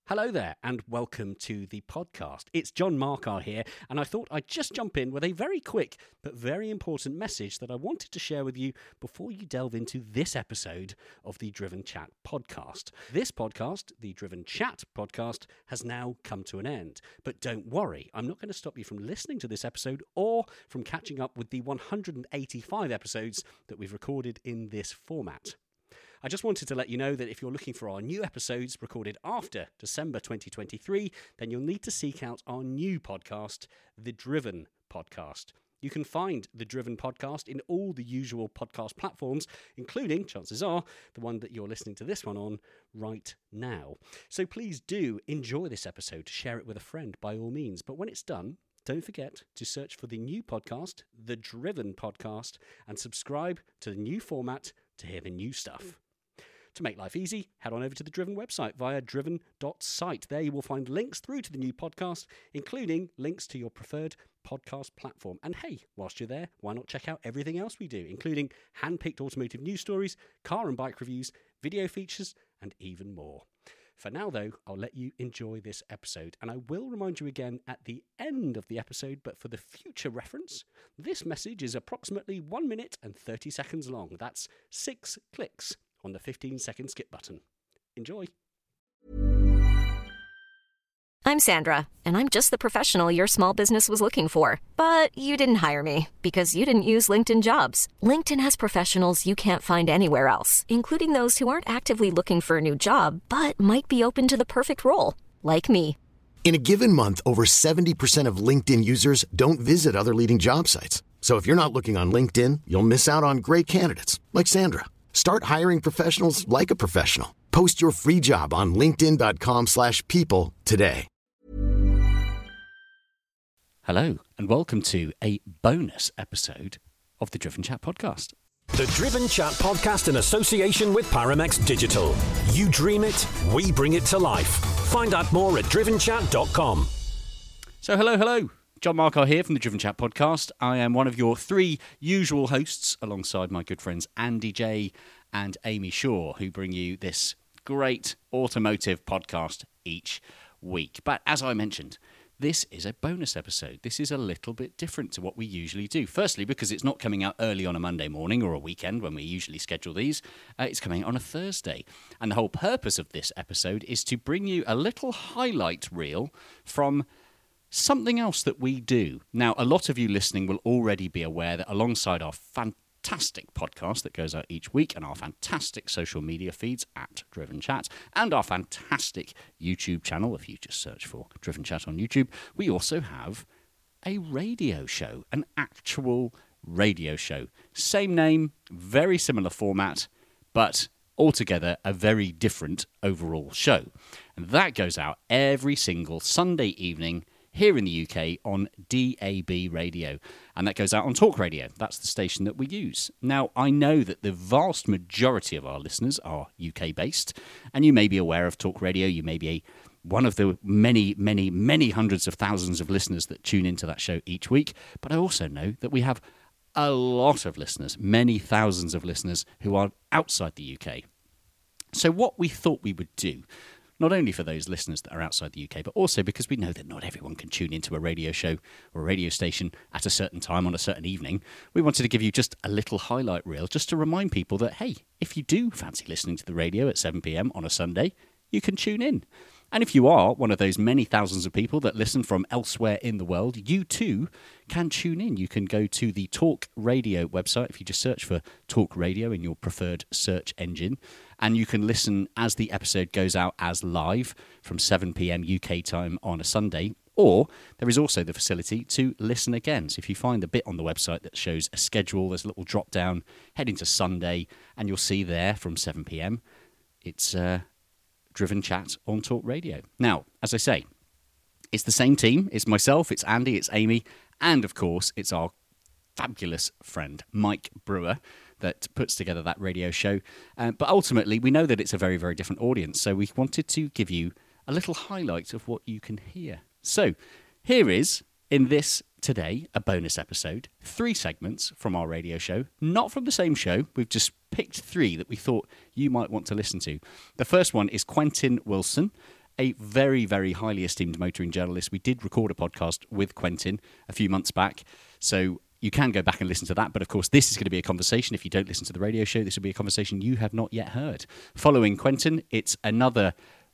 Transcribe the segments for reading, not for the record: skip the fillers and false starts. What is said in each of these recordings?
Hello there, and welcome to the podcast. It's John Markar here, and I thought I'd just jump in with a very quick but very important message that I wanted to share with you before you delve into this episode of the Driven Chat podcast. This podcast, the Driven Chat podcast, has now come to an end. But don't worry, I'm not going to stop you from listening to this episode or from catching up with the 185 episodes that we've recorded in this format. I just wanted to let you know that if you're looking for our new episodes recorded after December 2023, then you'll need to seek out our new podcast, The Driven Podcast. You can find The Driven Podcast in all the usual podcast platforms, including, chances are, the one that you're listening to this one on right now. So please do enjoy this episode, share it with a friend by all means. But when it's done, don't forget to search for the new podcast, The Driven Podcast, and subscribe to the new format to hear the new stuff. To make life easy, head on over to the Driven website via driven.site. There you will find links through to the new podcast, including links to your preferred podcast platform. And hey, whilst you're there, why not check out everything else we do, including hand-picked automotive news stories, car and bike reviews, video features, and even more. For now, though, I'll let you enjoy this episode, and I will remind you again at the end of the episode, but for the future reference, this message is approximately 1 minute and 30 seconds long. That's 6 clicks on the 15-second skip button. Enjoy. I'm Sandra, and I'm just the professional your small business was looking for. But you didn't hire me because you didn't use LinkedIn Jobs. LinkedIn has professionals you can't find anywhere else, including those who aren't actively looking for a new job, but might be open to the perfect role, like me. In a given month, over 70% of LinkedIn users don't visit other leading job sites. So if you're not looking on LinkedIn, you'll miss out on great candidates like Sandra. Start hiring professionals like a professional. Post your free job on linkedin.com/people today. Hello, and welcome to a bonus episode of the Driven Chat podcast. The Driven Chat podcast in association with Paramex Digital. You dream it, we bring it to life. Find out more at drivenchat.com. So hello. John Markar here from the Driven Chat podcast. I am one of your 3 usual hosts alongside my good friends Andy J and Amy Shaw, who bring you this great automotive podcast each week. But as I mentioned, this is a bonus episode. This is a little bit different to what we usually do. Firstly, because it's not coming out early on a Monday morning or a weekend when we usually schedule these. It's coming out on a Thursday. And the whole purpose of this episode is to bring you a little highlight reel from something else that we do. Now, a lot of you listening will already be aware that alongside our fantastic podcast that goes out each week and our fantastic social media feeds at Driven Chat and our fantastic YouTube channel, if you just search for Driven Chat on YouTube, we also have a radio show, an actual radio show. Same name, very similar format, but altogether a very different overall show. And that goes out every single Sunday evening here in the UK on DAB radio, and that goes out on Talk Radio. That's the station that we use. Now, I know that the vast majority of our listeners are UK-based, and you may be aware of Talk Radio. You may be one of the many hundreds of thousands of listeners that tune into that show each week, but I also know that we have a lot of listeners, many thousands of listeners who are outside the UK. So what we thought we would do, not only for those listeners that are outside the UK, but also because we know that not everyone can tune into a radio show or a radio station at a certain time on a certain evening, we wanted to give you just a little highlight reel just to remind people that, hey, if you do fancy listening to the radio at 7 p.m. on a Sunday, you can tune in. And if you are one of those many thousands of people that listen from elsewhere in the world, you too can tune in. You can go to the Talk Radio website if you just search for Talk Radio in your preferred search engine, and you can listen as the episode goes out as live from 7 p.m. UK time on a Sunday. Or there is also the facility to listen again. So if you find the bit on the website that shows a schedule, there's a little drop down, head into Sunday, and you'll see there from 7 p.m. it's Driven Chat on Talk Radio. Now, as I say, it's the same team. It's myself, it's Andy, it's Amy, and of course, it's our fabulous friend, Mike Brewer, that puts together that radio show. But ultimately, we know that it's a very, very different audience. So we wanted to give you a little highlight of what you can hear. So here is, in this today, a bonus episode, 3 segments from our radio show, not from the same show. We've just picked 3 that we thought you might want to listen to. The first one is Quentin Wilson, a very, very highly esteemed motoring journalist. We did record a podcast with Quentin a few months back, so you can go back and listen to that. But of course, this is going to be a conversation. If you don't listen to the radio show, this will be a conversation you have not yet heard. Following Quentin, it's another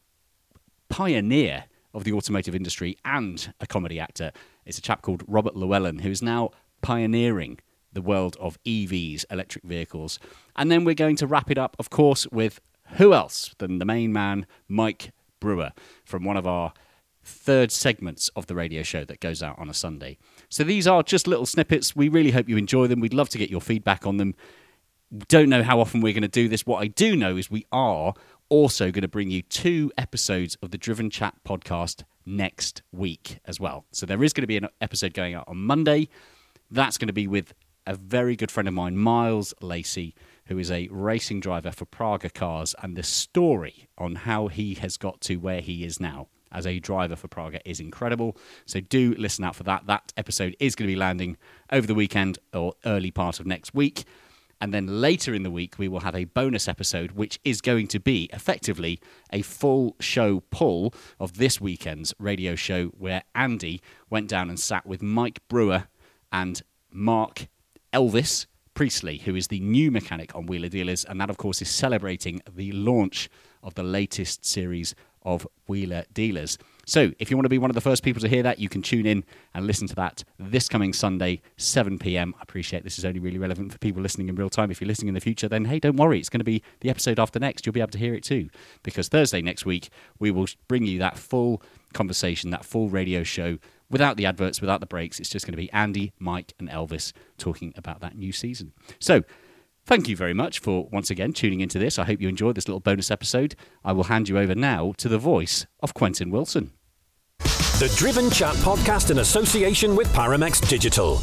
pioneer of the automotive industry and a comedy actor. It's a chap called Robert Llewellyn, who is now pioneering the world of EVs, electric vehicles. And then we're going to wrap it up, of course, with who else than the main man, Mike Brewer, from one of our third segments of the radio show that goes out on a Sunday. So these are just little snippets. We really hope you enjoy them. We'd love to get your feedback on them. Don't know how often we're going to do this. What I do know is we are also going to bring you 2 episodes of the Driven Chat podcast next week as well. So there is going to be an episode going out on Monday. That's going to be with a very good friend of mine, Miles Lacey, who is a racing driver for Praga Cars, and the story on how he has got to where he is now as a driver for Praga is incredible. So do listen out for that. That episode is going to be landing over the weekend or early part of next week. And then later in the week, we will have a bonus episode, which is going to be effectively a full show pull of this weekend's radio show, where Andy went down and sat with Mike Brewer and Mark Elvis Priestley, who is the new mechanic on Wheeler Dealers. And that, of course, is celebrating the launch of the latest series of Wheeler Dealers. So if you want to be one of the first people to hear that, you can tune in and listen to that this coming Sunday, 7 p.m. I appreciate this is only really relevant for people listening in real time. If you're listening in the future, then hey, don't worry. It's going to be the episode after next. You'll be able to hear it too. Because Thursday next week, we will bring you that full conversation, that full radio show, without the adverts, without the breaks. It's just going to be Andy, Mike and Elvis talking about that new season. So thank you very much for, once again, tuning into this. I hope you enjoyed this little bonus episode. I will hand you over now to the voice of Quentin Wilson. The Driven Chat podcast in association with Paramex Digital.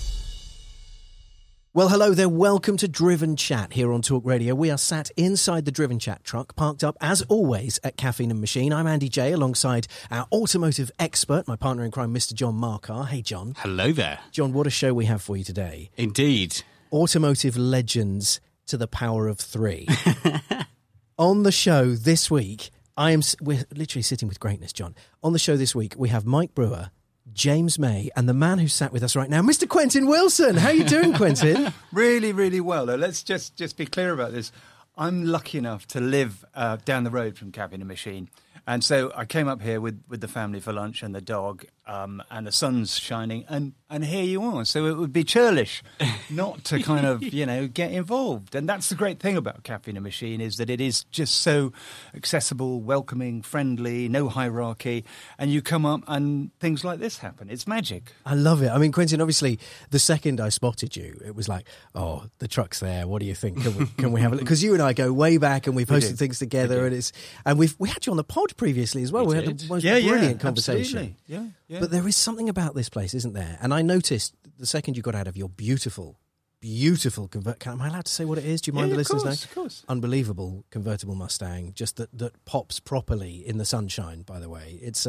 Well, hello there. Welcome to Driven Chat here on Talk Radio. We are sat inside the Driven Chat truck, parked up, as always, at Caffeine and Machine. I'm Andy J, alongside our automotive expert, my partner in crime, Mr. John Markar. Hey, John. Hello there. John, what a show we have for you today. Indeed. Automotive legends to the power of 3. On the show this week, we're literally sitting with greatness, John. On the show this week, we have Mike Brewer, James May, and the man who's sat with us right now, Mr. Quentin Wilson. How are you doing, Quentin? Really, really well. Now, let's just be clear about this. I'm lucky enough to live down the road from Caffeine and Machine. And so I came up here with the family for lunch and the dog, and the sun's shining, and here you are. So it would be churlish not to kind of, get involved. And that's the great thing about Caffeine and Machine, is that it is just so accessible, welcoming, friendly, no hierarchy. And you come up and things like this happen. It's magic. I love it. I mean, Quentin, obviously, the second I spotted you, it was like, oh, the truck's there. What do you think? Can we have a look? Because you and I go way back, and we've hosted things together, and we had you on the pod previously as well. We had the most brilliant conversation. Yeah. But there is something about this place, isn't there? And I noticed the second you got out of your beautiful convert. Am I allowed to say what it is? Do you mind the listeners knowing? Of course. Unbelievable convertible Mustang, just that pops properly in the sunshine. By the way, it's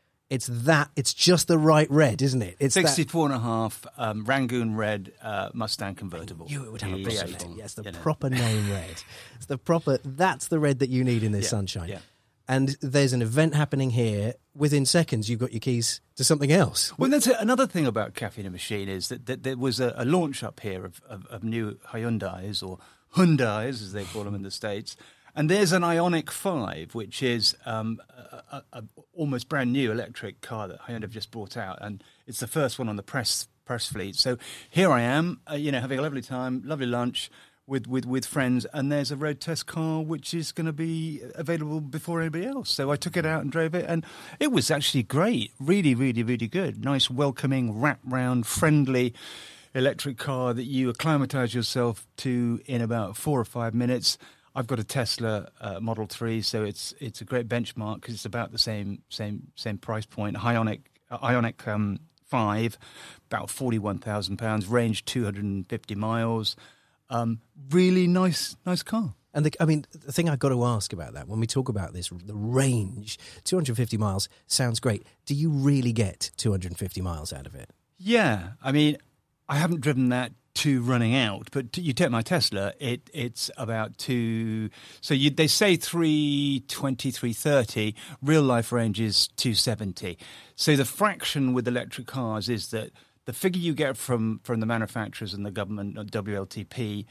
just the right red, isn't it? It's 64.5 Rangoon red Mustang convertible. You would have a proper name. Yes, the proper name red. It's the proper. That's the red that you need in this sunshine. Yeah. And there's an event happening here. Within seconds, you've got your keys to something else. Well, that's another thing about Caffeine and Machine, is that there was a launch up here of new Hyundais, or Hyundais, as they call them in the States. And there's an Ioniq 5, which is a almost brand new electric car that Hyundai have just brought out. And it's the first one on the press fleet. So here I am, having a lovely time, lovely lunch with friends, and there's a road test car which is going to be available before anybody else. So I took it out and drove it, and it was actually great. Really, really, really good. Nice, welcoming, wrap-round, friendly electric car that you acclimatise yourself to in about 4 or 5 minutes. I've got a Tesla Model 3, so it's a great benchmark because it's about the same price point. Ioniq 5, about £41,000, range 250 miles. Really nice car. And the thing I've got to ask about that, when we talk about this, the range, 250 miles sounds great. Do you really get 250 miles out of it? Yeah. I mean, I haven't driven that to running out. But you take my Tesla, it's about two. So they say 320, 330. Real life range is 270. So the fraction with electric cars is that the figure you get from the manufacturers and the government, WLTP,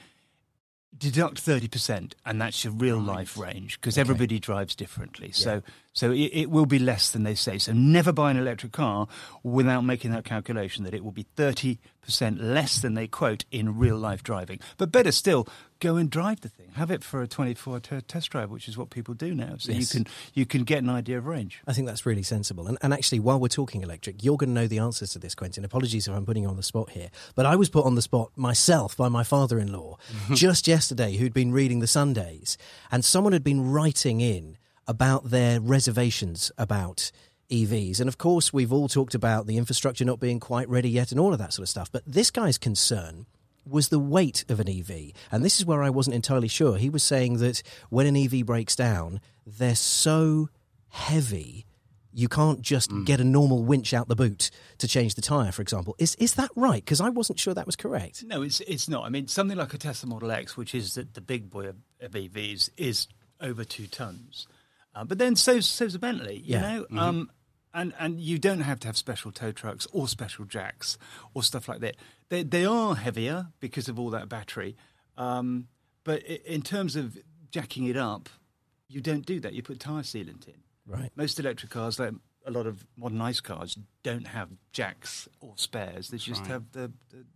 deduct 30%, and that's your real life range, because everybody drives differently. So it will be less than they say. So never buy an electric car without making that calculation that it will be 30% less than they quote in real life driving. But better still, go and drive the thing. Have it for a 24-hour test drive, which is what people do now. So you can get an idea of range. I think that's really sensible. And actually, while we're talking electric, you're going to know the answers to this, Quentin. Apologies if I'm putting you on the spot here. But I was put on the spot myself by my father-in-law just yesterday, who'd been reading the Sundays. And someone had been writing in about their reservations about EVs. And of course, we've all talked about the infrastructure not being quite ready yet and all of that sort of stuff. But this guy's concern was the weight of an EV. And this is where I wasn't entirely sure. He was saying that when an EV breaks down, they're so heavy, you can't just get a normal winch out the boot to change the tyre, for example. Is that right? Because I wasn't sure that was correct. No, it's not. I mean, something like a Tesla Model X, which is the big boy of EVs, is over 2 tons. But then so's a Bentley, you know? And you don't have to have special tow trucks or special jacks or stuff like that. They are heavier because of all that battery. But in terms of jacking it up, you don't do that. You put tyre sealant in. Right. Most electric cars, like a lot of modern ICE cars, don't have jacks or spares. They just have the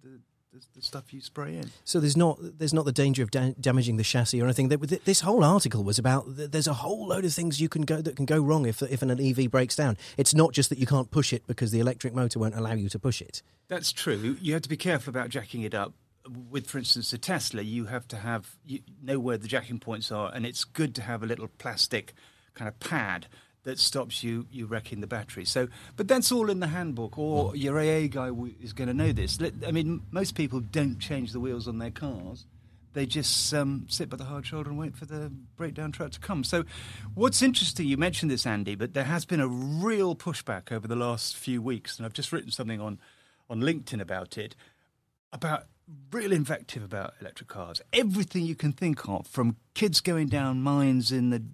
stuff you spray in. So there's not the danger of damaging the chassis or anything. This whole article was about there's a whole load of things that can go wrong if an EV breaks down. It's not just that you can't push it because the electric motor won't allow you to push it. That's true. You have to be careful about jacking it up. With, for instance, a Tesla, you have to know where the jacking points are, and it's good to have a little plastic kind of pad that stops you wrecking the battery. So, but that's all in the handbook, or your AA guy is going to know this. I mean, most people don't change the wheels on their cars. They just sit by the hard shoulder and wait for the breakdown truck to come. So what's interesting, you mentioned this, Andy, but there has been a real pushback over the last few weeks, and I've just written something on LinkedIn about it, about real invective about electric cars. Everything you can think of, from kids going down mines in the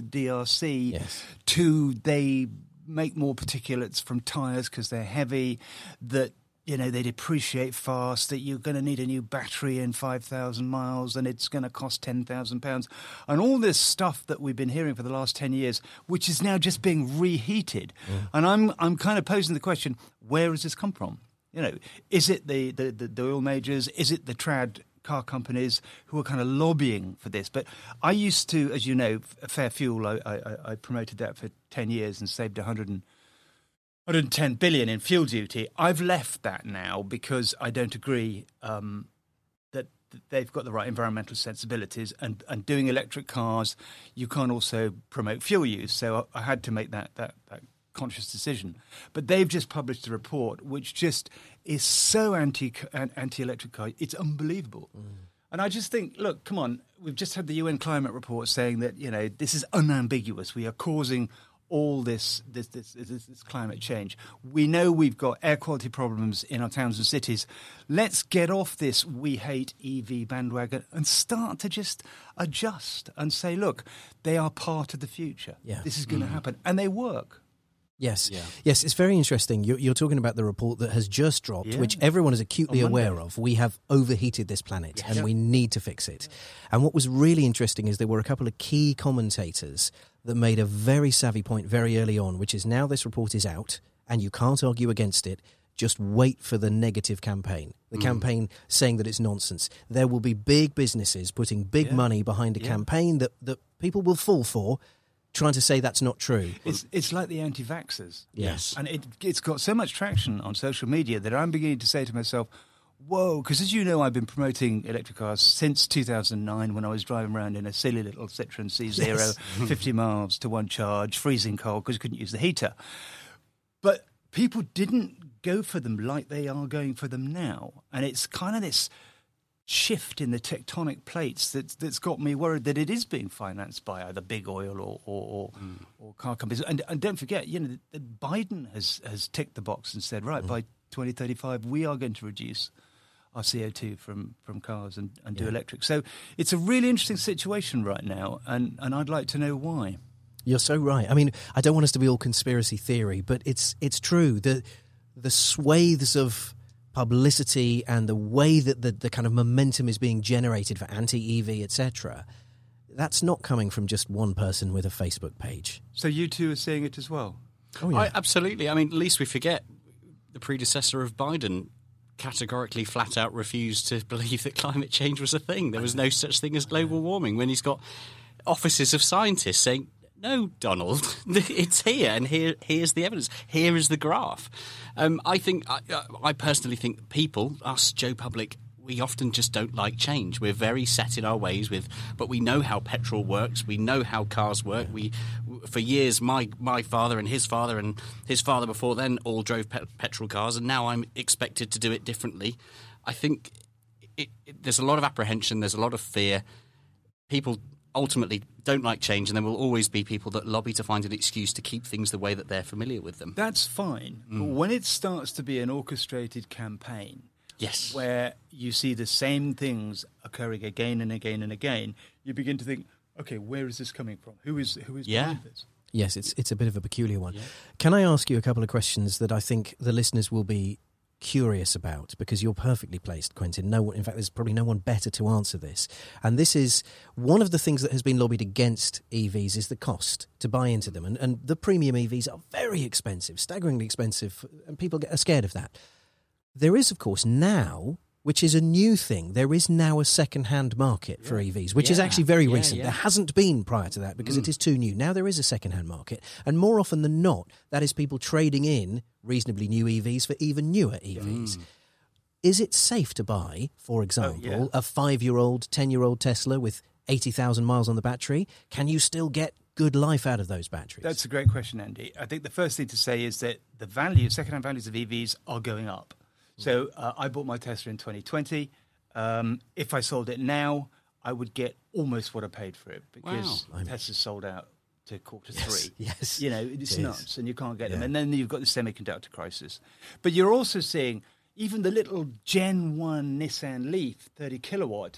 DRC to they make more particulates from tyres because they're heavy, that they depreciate fast, that you're going to need a new battery in 5,000 miles and it's going to cost £10,000, and all this stuff that we've been hearing for the last 10 years, which is now just being reheated. And I'm kind of posing the question, where has this come from? Is it the oil majors? Is it the trad car companies who are kind of lobbying for this? But I used to, as you know, Fair Fuel, I promoted that for 10 years and saved 110 billion in fuel duty. I've left that now because I don't agree that they've got the right environmental sensibilities, and doing electric cars, you can't also promote fuel use. So I had to make that conscious decision. But they've just published a report which just is so anti-electric car. It's unbelievable. And I just think, look, come on, we've just had the UN climate report saying that, this is unambiguous. We are causing all this climate change. We know we've got air quality problems in our towns and cities. Let's get off this we hate EV bandwagon and start to just adjust and say, look, they are part of the future. Yeah. This is going to happen. And they work. Yes, yes, it's very interesting. You're talking about the report that has just dropped, which everyone is acutely aware of. We have overheated this planet and we need to fix it. And what was really interesting is there were a couple of key commentators that made a very savvy point very early on, which is now this report is out and you can't argue against it. Just wait for the negative campaign, the campaign saying that it's nonsense. There will be big businesses putting big money behind a campaign that people will fall for, trying to say that's not true. It's like the anti-vaxxers. Yes. And it's got so much traction on social media that I'm beginning to say to myself, whoa, because as you know, I've been promoting electric cars since 2009 when I was driving around in a silly little Citroen C0, 50 miles to one charge, freezing cold because you couldn't use the heater. But people didn't go for them like they are going for them now. And it's kind of this shift in the tectonic plates that's got me worried that it is being financed by either big oil or car companies. And don't forget, Biden has ticked the box and said, right, by 2035, we are going to reduce CO2 from cars and do electric. So it's a really interesting situation right now, and I'd like to know why. You're so right. I mean, I don't want us to be all conspiracy theory, but it's true. The swathes of publicity and the way that the kind of momentum is being generated for anti-EV, etc., that's not coming from just one person with a Facebook page. So you two are seeing it as well? Oh, yeah. Absolutely. I mean, at least we forget the predecessor of Biden categorically flat out refused to believe that climate change was a thing. There was no such thing as global warming, when he's got offices of scientists saying, no, Donald, it's here, and here's the evidence. Here is the graph. I personally think people, us, Joe Public, we often just don't like change. We're very set in our ways but we know how petrol works. We know how cars work. For years, my father and his father before then all drove petrol cars, and now I'm expected to do it differently. I think there's a lot of apprehension. There's a lot of fear. People ultimately don't like change, and there will always be people that lobby to find an excuse to keep things the way that they're familiar with them. That's fine. But when it starts to be an orchestrated campaign, yes, where you see the same things occurring again and again and again, you begin to think, okay, where is this coming from? Who is behind this? Yes, it's a bit of a peculiar one. Yeah. Can I ask you a couple of questions that I think the listeners will be curious about, because you're perfectly placed, Quentin. In fact, there's probably no one better to answer this. And this is one of the things that has been lobbied against EVs is the cost to buy into them. And the premium EVs are very expensive, staggeringly expensive, and people are scared of that. There is, of course, now, which is a new thing, there is now a second-hand market for EVs, which is actually very recent. Yeah. There hasn't been prior to that because it is too new. Now there is a second-hand market. And more often than not, that is people trading in reasonably new EVs for even newer EVs. Is it safe to buy, for example, a 5-year-old, 10-year-old Tesla with 80,000 miles on the battery? Can you still get good life out of those batteries? That's a great question, Andy. I think the first thing to say is that the second-hand values of EVs are going up. So I bought my Tesla in 2020. If I sold it now, I would get almost what I paid for it, because Tesla's sold out to Q3. Yes. You know, it's nuts, and you can't get them. And then you've got the semiconductor crisis. But you're also seeing even the little Gen 1 Nissan Leaf, 30 kilowatt,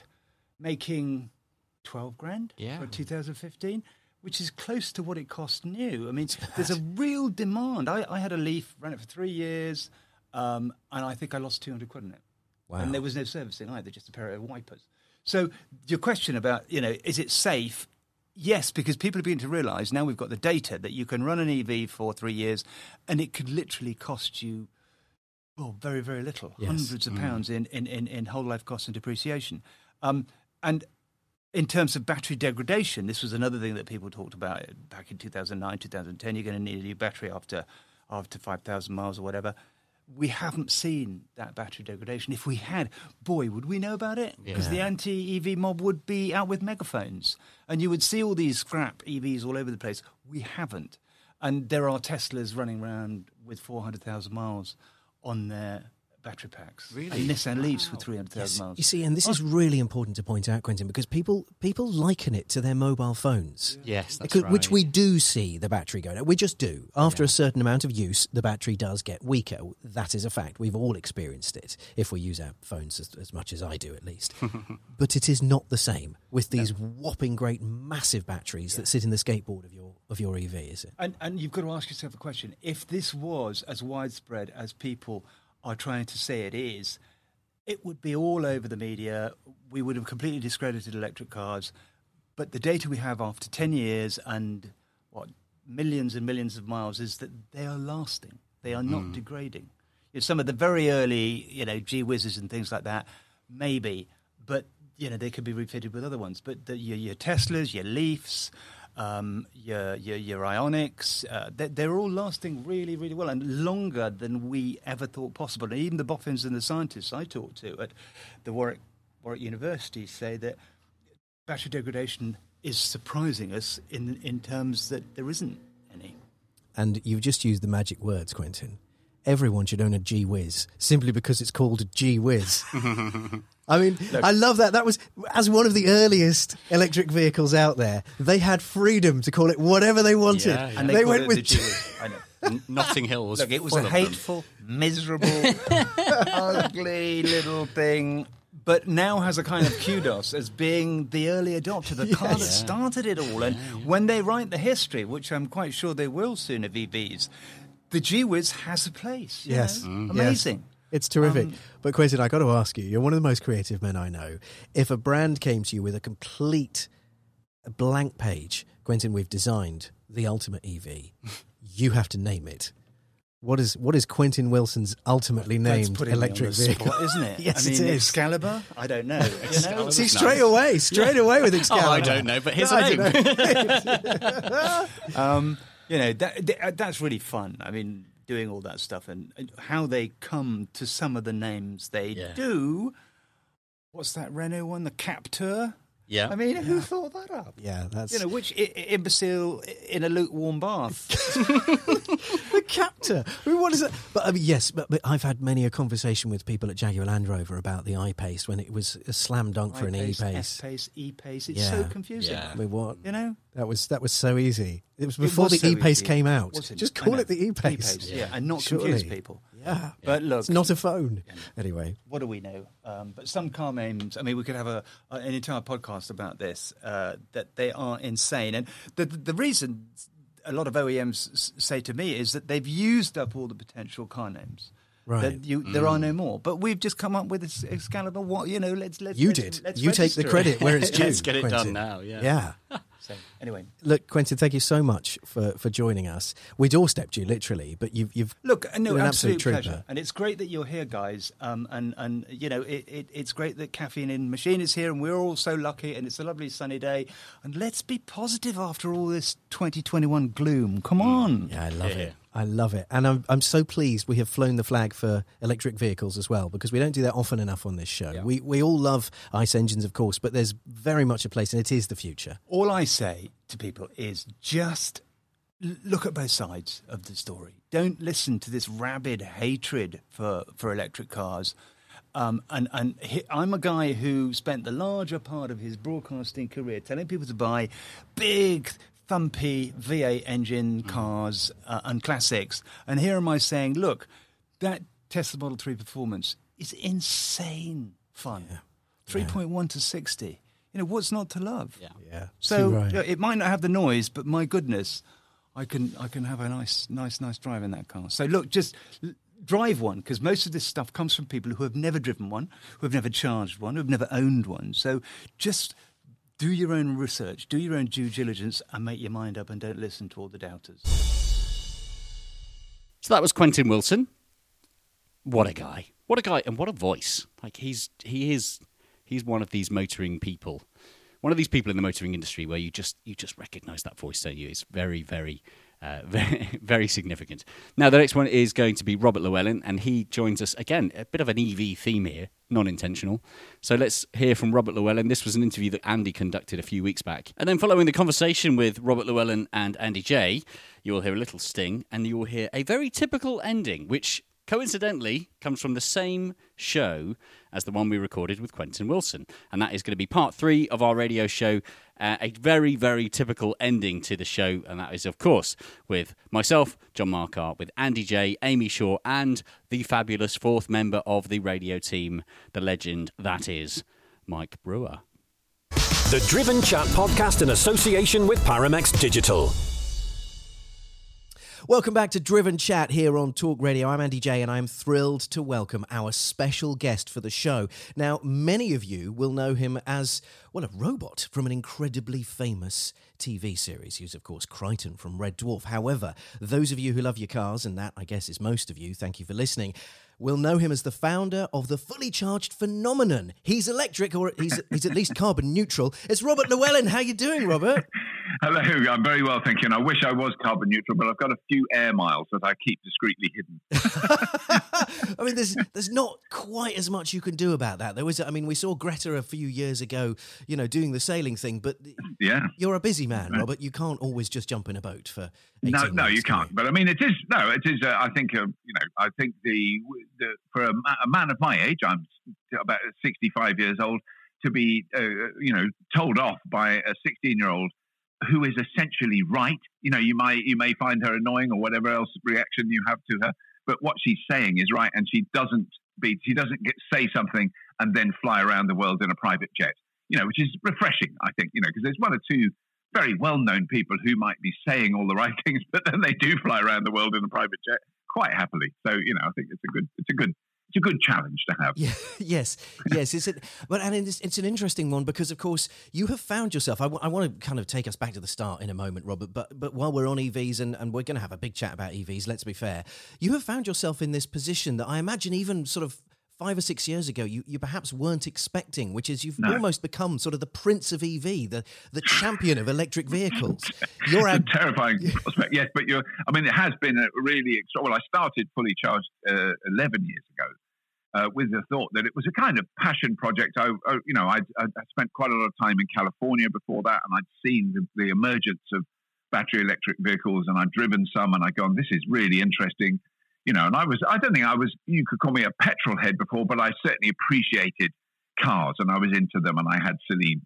making 12 grand for 2015, which is close to what it cost new. I mean, there's a real demand. I had a Leaf, ran it for 3 years, and I think I lost 200 quid on it. Wow. And there was no servicing either, just a pair of wipers. So your question about, is it safe? Yes, because people are beginning to realise, now we've got the data, that you can run an EV for 3 years and it could literally cost you, very, very little, hundreds of pounds in whole life costs and depreciation. And in terms of battery degradation, this was another thing that people talked about back in 2009, 2010. You're going to need a new battery after 5,000 miles or whatever. We haven't seen that battery degradation. If we had, boy, would we know about it? Because the anti-EV mob would be out with megaphones. And you would see all these scrap EVs all over the place. We haven't. And there are Teslas running around with 400,000 miles on their battery packs. Really? And Nissan Leafs with 300,000 miles. You see, and this is really important to point out, Quentin, because people liken it to their mobile phones. Yes, that's right. Which we do see the battery go down. We just do. After a certain amount of use, the battery does get weaker. That is a fact. We've all experienced it, if we use our phones as much as I do, at least. But it is not the same with these whopping great massive batteries that sit in the skateboard of your EV, is it? And you've got to ask yourself a question. If this was as widespread as people are trying to say it is, it would be all over the media. We would have completely discredited electric cars. But the data we have after 10 years and millions and millions of miles is that they are lasting. They are not degrading. Some of the very early, G-Whizzes and things like that, maybe, but they could be refitted with other ones. But your Teslas, your Leafs, your Ionics, they're all lasting really, really well, and longer than we ever thought possible. And even the boffins and the scientists I talked to at the Warwick University say that battery degradation is surprising us in terms that there isn't any. And you've just used the magic words, Quentin. everyone should own a G-Wiz simply because it's called a G-Wiz. I mean, I love that. That was, as one of the earliest electric vehicles out there, they had freedom to call it whatever they wanted. Yeah, yeah. And They called went it with the G-Wiz. I know. Notting Hill was Look, it was full a of them. hateful, miserable, ugly little thing, but now has a kind of kudos as being the early adopter, the car that started it all. And when they write the history, which I'm quite sure they will soon of EVs, the G-Wiz has a place. you Yes. know? Amazing. Yes. It's terrific. But Quentin, I got to ask you, you're one of the most creative men I know. If a brand came to you with a complete blank page, Quentin, we've designed the ultimate EV, you have to name it. What is Quentin Wilson's ultimately That's named putting me on electric the vehicle? spot, isn't it? Yes, I mean, it is. Excalibur? I don't know. You know? See, straight away with Excalibur. Oh, I don't know, but here's a I name. don't know. You know, that's really fun. I mean, doing all that stuff and how they come to some of the names they do. What's that Renault one? The Captur? Yeah. I mean, who thought that up? Yeah, that's... You know, which imbecile in a lukewarm bath? The Captur. I mean, what is it? But I mean, yes, but I've had many a conversation with people at Jaguar Land Rover about the I-Pace when it was a slam dunk for an I-Pace, E-Pace. F-Pace, E-Pace. It's Yeah. so confusing. Yeah. I mean, what? You know? That was so easy. It was before was the so E-Pace easy. came out. Wasn't it? Just I call know. it the E-Pace. E-Pace, yeah, and not Surely. confuse people. Yeah. But look, It's not a phone. Anyway. what do we know? But some car names, I mean, we could have an entire podcast about this, that they are insane. And the reason a lot of OEMs say to me is that they've used up all the potential car names. Right. That there are no more. But we've just come up with Excalibur. What, you know, let's You did. You take the register it. credit where it's due. Let's get it Quentin. done now, yeah. Yeah. So, anyway. Look, Quentin, thank you so much for joining us. We doorstepped you, literally, but you've Look, no, been an absolute trooper. pleasure, and it's great that you're here, guys. And you know, it's great that Caffeine in Machine is here, and we're all so lucky, and it's a lovely sunny day. And let's be positive after all this 2021 gloom. Come on, Yeah, I love it. I love it. And I'm so pleased we have flown the flag for electric vehicles as well, because we don't do that often enough on this show. Yeah. We all love ICE engines, of course, but there's very much a place, and it is the future. All I say to people is just look at both sides of the story. Don't listen to this rabid hatred for electric cars. I'm a guy who spent the larger part of his broadcasting career telling people to buy big, thumpy V8 engine cars and classics. And here am I saying, look, that Tesla Model 3 Performance is insane fun. 3.1 to 60. You know, what's not to love? Yeah. Yeah. So too right. you know, it might not have the noise, but my goodness, I can have a nice drive in that car. So look, just drive one, because most of this stuff comes from people who have never driven one, who have never charged one, who have never owned one. So just do your own research, do your own due diligence, and make your mind up, and don't listen to all the doubters. So that was Quentin Wilson. What a guy. What a guy, and what a voice. Like he's one of these motoring people. One of these people in the motoring industry where you just recognise that voice, don't you? It's very, very, very, very significant. Now, the next one is going to be Robert Llewellyn, and he joins us again. A bit of an EV theme here, non-intentional. So let's hear from Robert Llewellyn. This was an interview that Andy conducted a few weeks back. And then following the conversation with Robert Llewellyn and Andy J, you will hear a little sting, and you will hear a very typical ending, which coincidentally comes from the same show as the one we recorded with Quentin Wilson. And that is going to be part 3 of our radio show, a very, very typical ending to the show. And that is, of course, with myself, John Markar, with Andy J, Amy Shaw, and the fabulous 4th member of the radio team, the legend that is Mike Brewer. The Driven Chat podcast in association with Paramex Digital. Welcome back to Driven Chat here on Talk Radio. I'm Andy J, and I'm thrilled to welcome our special guest for the show. Now, many of you will know him as, well, a robot from an incredibly famous TV series. He was, of course, Crichton from Red Dwarf. However, those of you who love your cars, and that, I guess, is most of you, thank you for listening, will know him as the founder of the Fully Charged phenomenon. He's electric, or he's at least carbon neutral. It's Robert Llewellyn. How you doing, Robert? Hello, I'm very well, thank you. And I wish I was carbon neutral, but I've got a few air miles that I keep discreetly hidden. I mean, there's not quite as much you can do about that. We saw Greta a few years ago, doing the sailing thing, but Yeah. you're a busy busy man, Robert. You can't always just jump in a boat for 18 No, months, you can't. But I mean, it is. No, it is. I think. I think for a man of my age, I'm about 65 years old, to be told off by a 16-year-old who is essentially right. You may find her annoying or whatever else reaction you have to her, but what she's saying is right, and she doesn't say something and then fly around the world in a private jet. Which is refreshing, I think. Because there's one or two very well-known people who might be saying all the right things, but then they do fly around the world in a private jet quite happily. So I think it's a good challenge to have. Yeah, yes. It's an interesting one because, of course, you have found yourself. I want to kind of take us back to the start in a moment, Robert. But while we're on EVs and we're going to have a big chat about EVs, let's be fair, you have found yourself in this position that I imagine even sort of 5 or 6 years ago, you perhaps weren't expecting, which is you've almost become sort of the prince of EV, the champion of electric vehicles. You're a terrifying prospect, yes, but it has been a really I started fully charged 11 years ago with the thought that it was a kind of passion project. I spent quite a lot of time in California before that, and I'd seen the emergence of battery electric vehicles, and I'd driven some, and I'd gone, this is really interesting. And I don't think you could call me a petrol head before, but I certainly appreciated cars and I was into them and I had silly,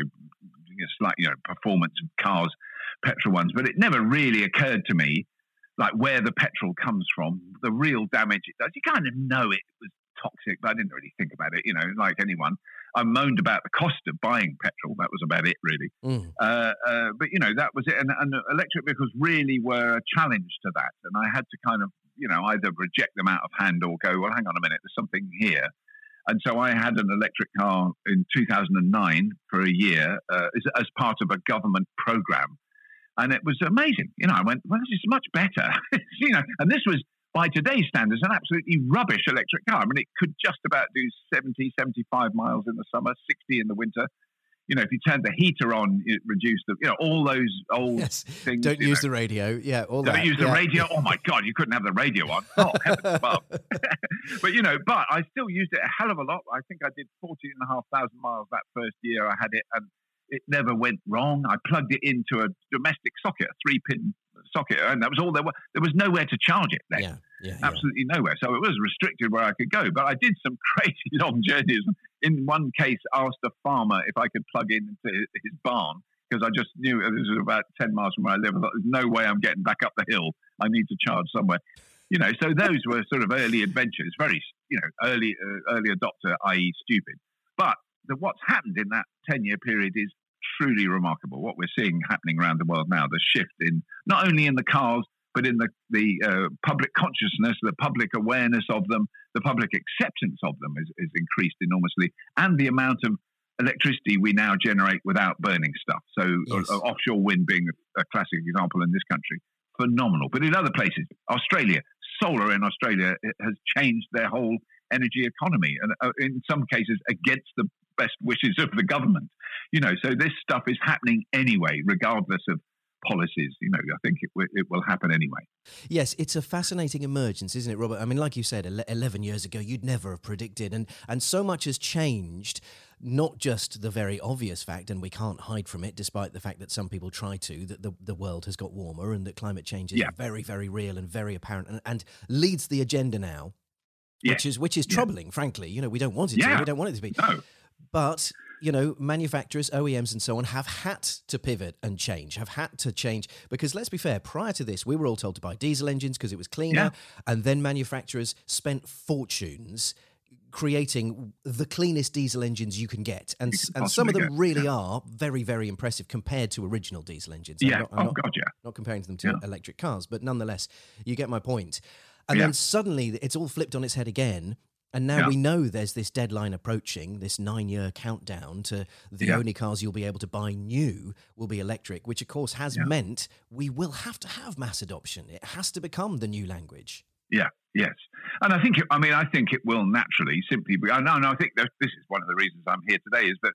performance cars, petrol ones, but it never really occurred to me, like where the petrol comes from, the real damage it does. You kind of know it was toxic, but I didn't really think about it, like anyone. I moaned about the cost of buying petrol. That was about it, really. But, that was it. And electric vehicles really were a challenge to that. And I had to kind of, either reject them out of hand or go, well, hang on a minute, there's something here. And so I had an electric car in 2009 for a year as part of a government program. And it was amazing. I went, well, this is much better. And this was, by today's standards, an absolutely rubbish electric car. I mean, it could just about do 70, 75 miles in the summer, 60 in the winter. If you turned the heater on, it reduced all those old things. Don't use the radio. Yeah, all that. Don't use the radio. Oh, my God, you couldn't have the radio on. Oh, heavens above. But I still used it a hell of a lot. I think I did 14,500 miles that first year I had it, and it never went wrong. I plugged it into a domestic socket, a 3-pin socket, and that was all there was. There was nowhere to charge it then. Absolutely nowhere. So it was restricted where I could go. But I did some crazy long journeys. In one case, asked a farmer if I could plug in into his barn because I just knew this was about 10 miles from where I live. I thought, there's no way I'm getting back up the hill. I need to charge somewhere. So those were sort of early adventures, very, early adopter, i.e. stupid. But what's happened in that 10-year period is truly remarkable. What we're seeing happening around the world now, the shift in not only in the cars, but in the public consciousness, the public awareness of them, the public acceptance of them is increased enormously, and the amount of electricity we now generate without burning stuff. So offshore wind being a classic example in this country, phenomenal. But in other places, Australia, solar in Australia has changed their whole energy economy, and in some cases against the best wishes of the government. So this stuff is happening anyway, regardless of policies. I think it will happen anyway. Yes, it's a fascinating emergence, isn't it, Robert? I mean, like you said, 11 years ago, you'd never have predicted. And so much has changed, not just the very obvious fact, and we can't hide from it, despite the fact that some people try to, that the world has got warmer and that climate change is very, very real and very apparent and leads the agenda now, which is troubling, frankly. We don't want it to. We don't want it to be. No. But manufacturers, OEMs and so on have had to pivot and change, because let's be fair, prior to this, we were all told to buy diesel engines because it was cleaner, and then manufacturers spent fortunes creating the cleanest diesel engines you can get. And some of them really are very, very impressive compared to original diesel engines. I'm not comparing them to electric cars, but nonetheless, you get my point. And then suddenly it's all flipped on its head again. And now we know there's this deadline approaching, this 9-year countdown to the only cars you'll be able to buy new will be electric, which of course has meant we will have to have mass adoption. It has to become the new language. Yeah, yes. And I think it will naturally simply be, I think this is one of the reasons I'm here today is that,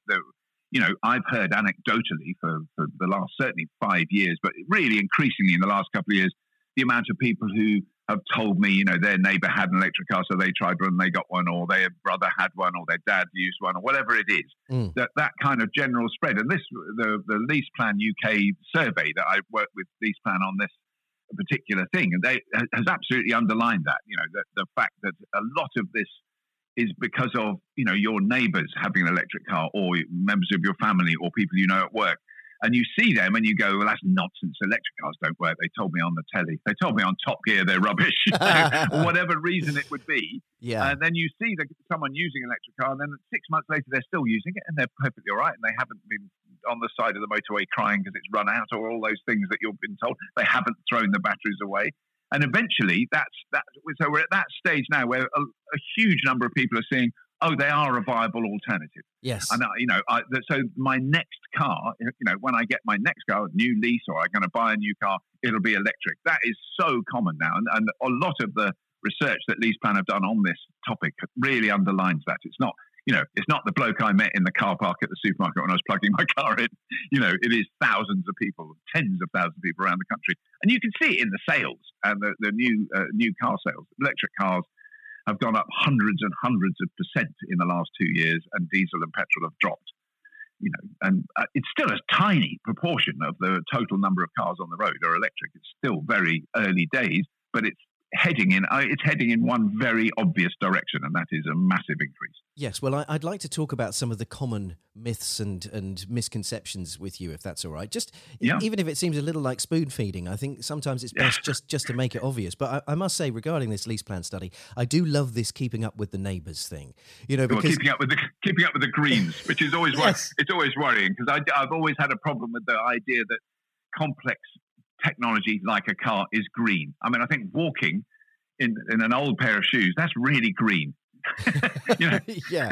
I've heard anecdotally for the last certainly 5 years, but really increasingly in the last couple of years, the amount of people who have told me, you know, their neighbour had an electric car, so they tried one and they got one, or their brother had one, or their dad used one, or whatever it is. That kind of general spread. And this, the LeasePlan UK survey that I worked with LeasePlan on this particular thing, and they has absolutely underlined that. You know, the fact that a lot of this is because of, you know, your neighbours having an electric car, or members of your family, or people you know at work. And you see them and you go, well, that's nonsense. Electric cars don't work. They told me on the telly. They told me on Top Gear they're rubbish, or whatever reason it would be. Yeah. And then you see someone using an electric car, and then 6 months later they're still using it, and they're perfectly all right, and they haven't been on the side of the motorway crying because it's run out, or all those things that you've been told. They haven't thrown the batteries away. And eventually, so we're at that stage now where a huge number of people are saying, oh, they are a viable alternative. Yes. And, so my next car, you know, when I get my next car, new lease, or I'm going to buy a new car, it'll be electric. That is so common now. And a lot of the research that LeasePlan have done on this topic really underlines that. It's not, you know, it's not the bloke I met in the car park at the supermarket when I was plugging my car in. You know, it is thousands of people, tens of thousands of people around the country. And you can see it in the sales and the new car sales. Electric cars have gone up hundreds and hundreds of % in the last 2 years, and diesel and petrol have dropped. You know, and it's still a tiny proportion of the total number of cars on the road are electric. It's still very early days, but it's heading in one very obvious direction, and that is a massive increase. Yes, well, I'd like to talk about some of the common myths and misconceptions with you, if that's all right. Just even if it seems a little like spoon feeding, I think sometimes it's best just to make it obvious. But I must say, regarding this LeasePlan study, I do love this keeping up with the neighbours thing. You know, because keeping up with the Greens, which is always it's always worrying, because I've always had a problem with the idea that complex technology like a car is green. I mean, I think walking in an old pair of shoes, that's really green. You know,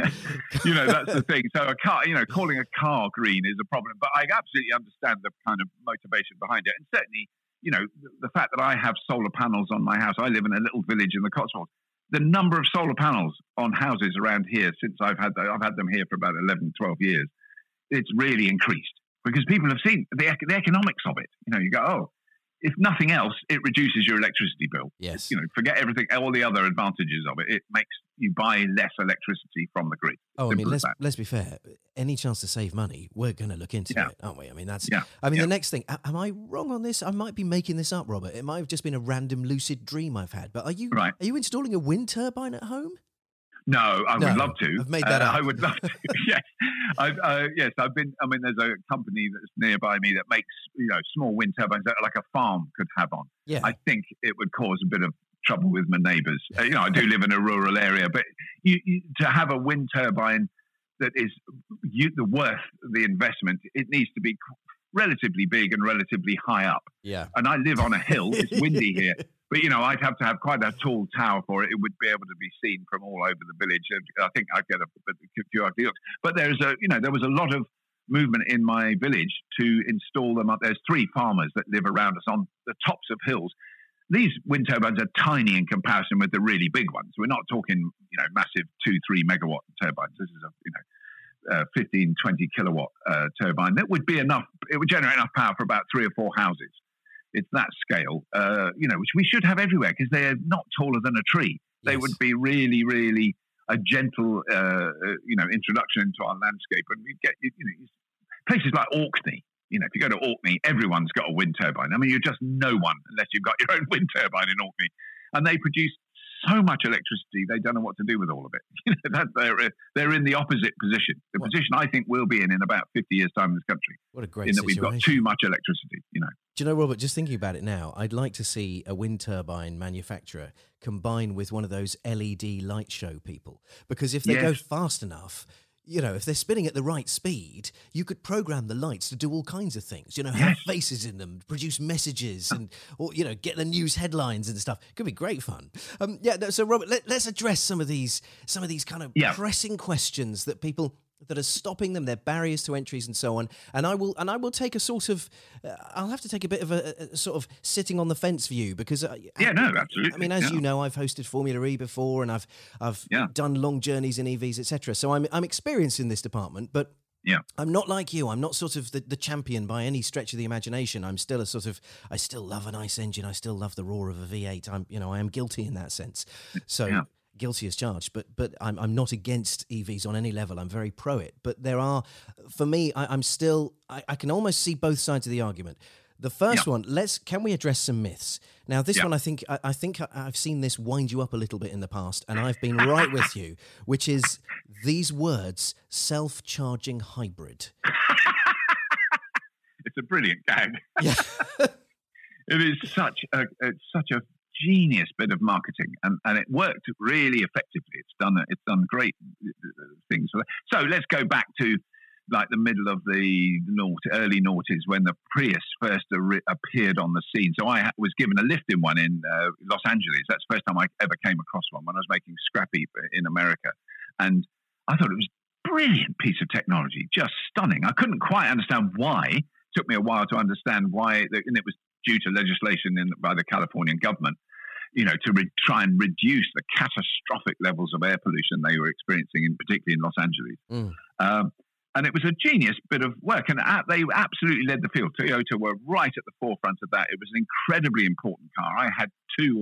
you know, that's the thing. So a car, you know, calling a car green is a problem, but I absolutely understand the kind of motivation behind it. And certainly, you know, the fact that I have solar panels on my house. I live in a little village in the Cotswolds. The number of solar panels on houses around here since I've had them here for about 11, 12 years, it's really increased, because people have seen the economics of it. You know, you go, oh, if nothing else, it reduces your electricity bill. Yes. You know, forget everything, all the other advantages of it. It makes you buy less electricity from the grid. Oh, I mean, let's be fair. Any chance to save money, we're going to look into it, aren't we? I mean, the next thing, am I wrong on this? I might be making this up, Robert. It might have just been a random lucid dream I've had. But are you installing a wind turbine at home? No, I would love to. I've made that up. I would love to. Yes, I've been. I mean, there's a company that's nearby me that makes, you know, small wind turbines that like a farm could have on. Yeah. I think it would cause a bit of trouble with my neighbours. You know, I do live in a rural area, but to have a wind turbine that is worth the investment, it needs to be relatively big and relatively high up. Yeah. And I live on a hill. It's windy here. But, you know, I'd have to have quite a tall tower for it. It would be able to be seen from all over the village. I think I'd get a few ugly looks. But there was a lot of movement in my village to install them up. There's 3 farmers that live around us on the tops of hills. These wind turbines are tiny in comparison with the really big ones. We're not talking, you know, massive 2-3 megawatt turbines. This is a 15, 20 kilowatt turbine. That would be enough. It would generate enough power for about 3 or 4 houses. It's that scale, you know, which we should have everywhere, because they're not taller than a tree. They would be really, really a gentle, you know, introduction into our landscape. And we get, you know, places like Orkney. You know, if you go to Orkney, everyone's got a wind turbine. I mean, you're just no one unless you've got your own wind turbine in Orkney. And they produce so much electricity, they don't know what to do with all of it. You know, they're in the opposite position. The position I think we'll be in about 50 years' time in this country. What a great in that situation. We've got too much electricity, you know. Do you know, Robert, just thinking about it now, I'd like to see a wind turbine manufacturer combine with one of those LED light show people. Because if they go fast enough, you know, if they're spinning at the right speed, you could program the lights to do all kinds of things. You know, have faces in them, produce messages, and, or, you know, get the news headlines and stuff. It could be great fun. So Robert, let's address some of these kind of pressing questions that people that are stopping them, their barriers to entries and so on. And I will take a sort of, I'll have to take a bit of a sort of sitting on the fence view, because absolutely. I mean, as you know, I've hosted Formula E before, and I've done long journeys in EVs, etc. So I'm experienced in this department. But Yeah. I'm not like you. I'm not sort of the champion by any stretch of the imagination. I'm still I still love a nice engine. I still love the roar of a V8. I am guilty in that sense. So guilty as charged, but I'm not against EVs on any level. I'm very pro it. But there are, for me, I can almost see both sides of the argument. The first one, can we address some myths? Now, this one, I think I've seen this wind you up a little bit in the past, and I've been right with you, which is these words, self-charging hybrid. It's a brilliant gag. Yeah. It is such a genius bit of marketing, and it worked really effectively. It's done great things. So let's go back to like the middle of the early noughties when the Prius first appeared on the scene. So I was given a lift in one in Los Angeles. That's the first time I ever came across one when I was making Scrappy in America. And I thought it was a brilliant piece of technology, just stunning. I couldn't quite understand why. It took me a while to understand why, and it was due to legislation by the Californian government, to try and reduce the catastrophic levels of air pollution they were experiencing, particularly in Los Angeles. And it was a genius bit of work, and they absolutely led the field. Toyota were right at the forefront of that. It was an incredibly important car. I had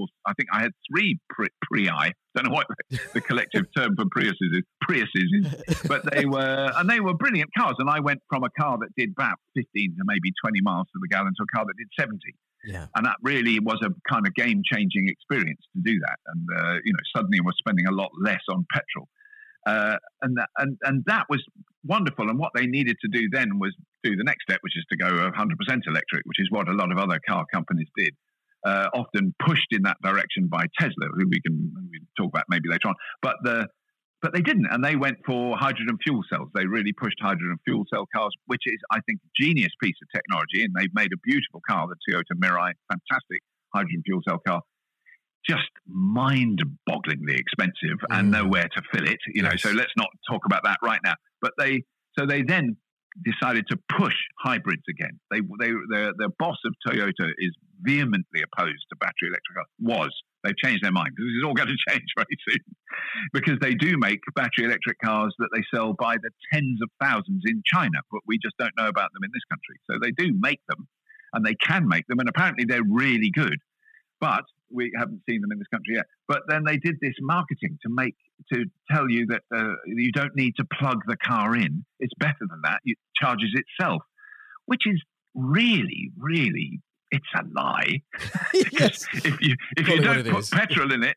three Prii. Don't know what the collective term for Priuses is, but they were brilliant cars. And I went from a car that did about 15 to maybe 20 miles to the gallon to a car that did 70. Yeah. And that really was a kind of game-changing experience to do that. And suddenly we're spending a lot less on petrol. And that was wonderful. And what they needed to do then was do the next step, which is to go 100% electric, which is what a lot of other car companies did, often pushed in that direction by Tesla, who we can talk about maybe later on. But they didn't, and they went for hydrogen fuel cells. They really pushed hydrogen fuel cell cars, which is, I think, a genius piece of technology. And they've made a beautiful car, the Toyota Mirai, fantastic hydrogen fuel cell car. Just mind-bogglingly expensive and nowhere to fill it, Yes. So let's not talk about that right now. But they then decided to push hybrids again. The boss of Toyota is vehemently opposed to battery electric cars. They've changed their mind. This is all going to change very soon because they do make battery electric cars that they sell by the tens of thousands in China, but we just don't know about them in this country. So they do make them, and they can make them, and apparently they're really good. But we haven't seen them in this country yet. But then they did this marketing to tell you that you don't need to plug the car in. It's better than that. It charges itself, which is really, really, it's a lie. Yes. if you don't put petrol in it,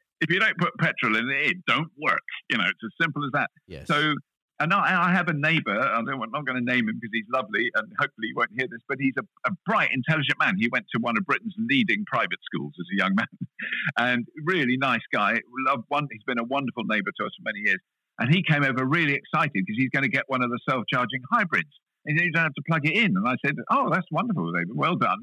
it don't work. It's as simple as that. Yes. So. And I have a neighbour, I'm not going to name him because he's lovely and hopefully he won't hear this, but he's a bright, intelligent man. He went to one of Britain's leading private schools as a young man and really nice guy. He's been a wonderful neighbour to us for many years. And he came over really excited because he's going to get one of the self-charging hybrids. And you don't have to plug it in. And I said, oh, that's wonderful, David. Well done.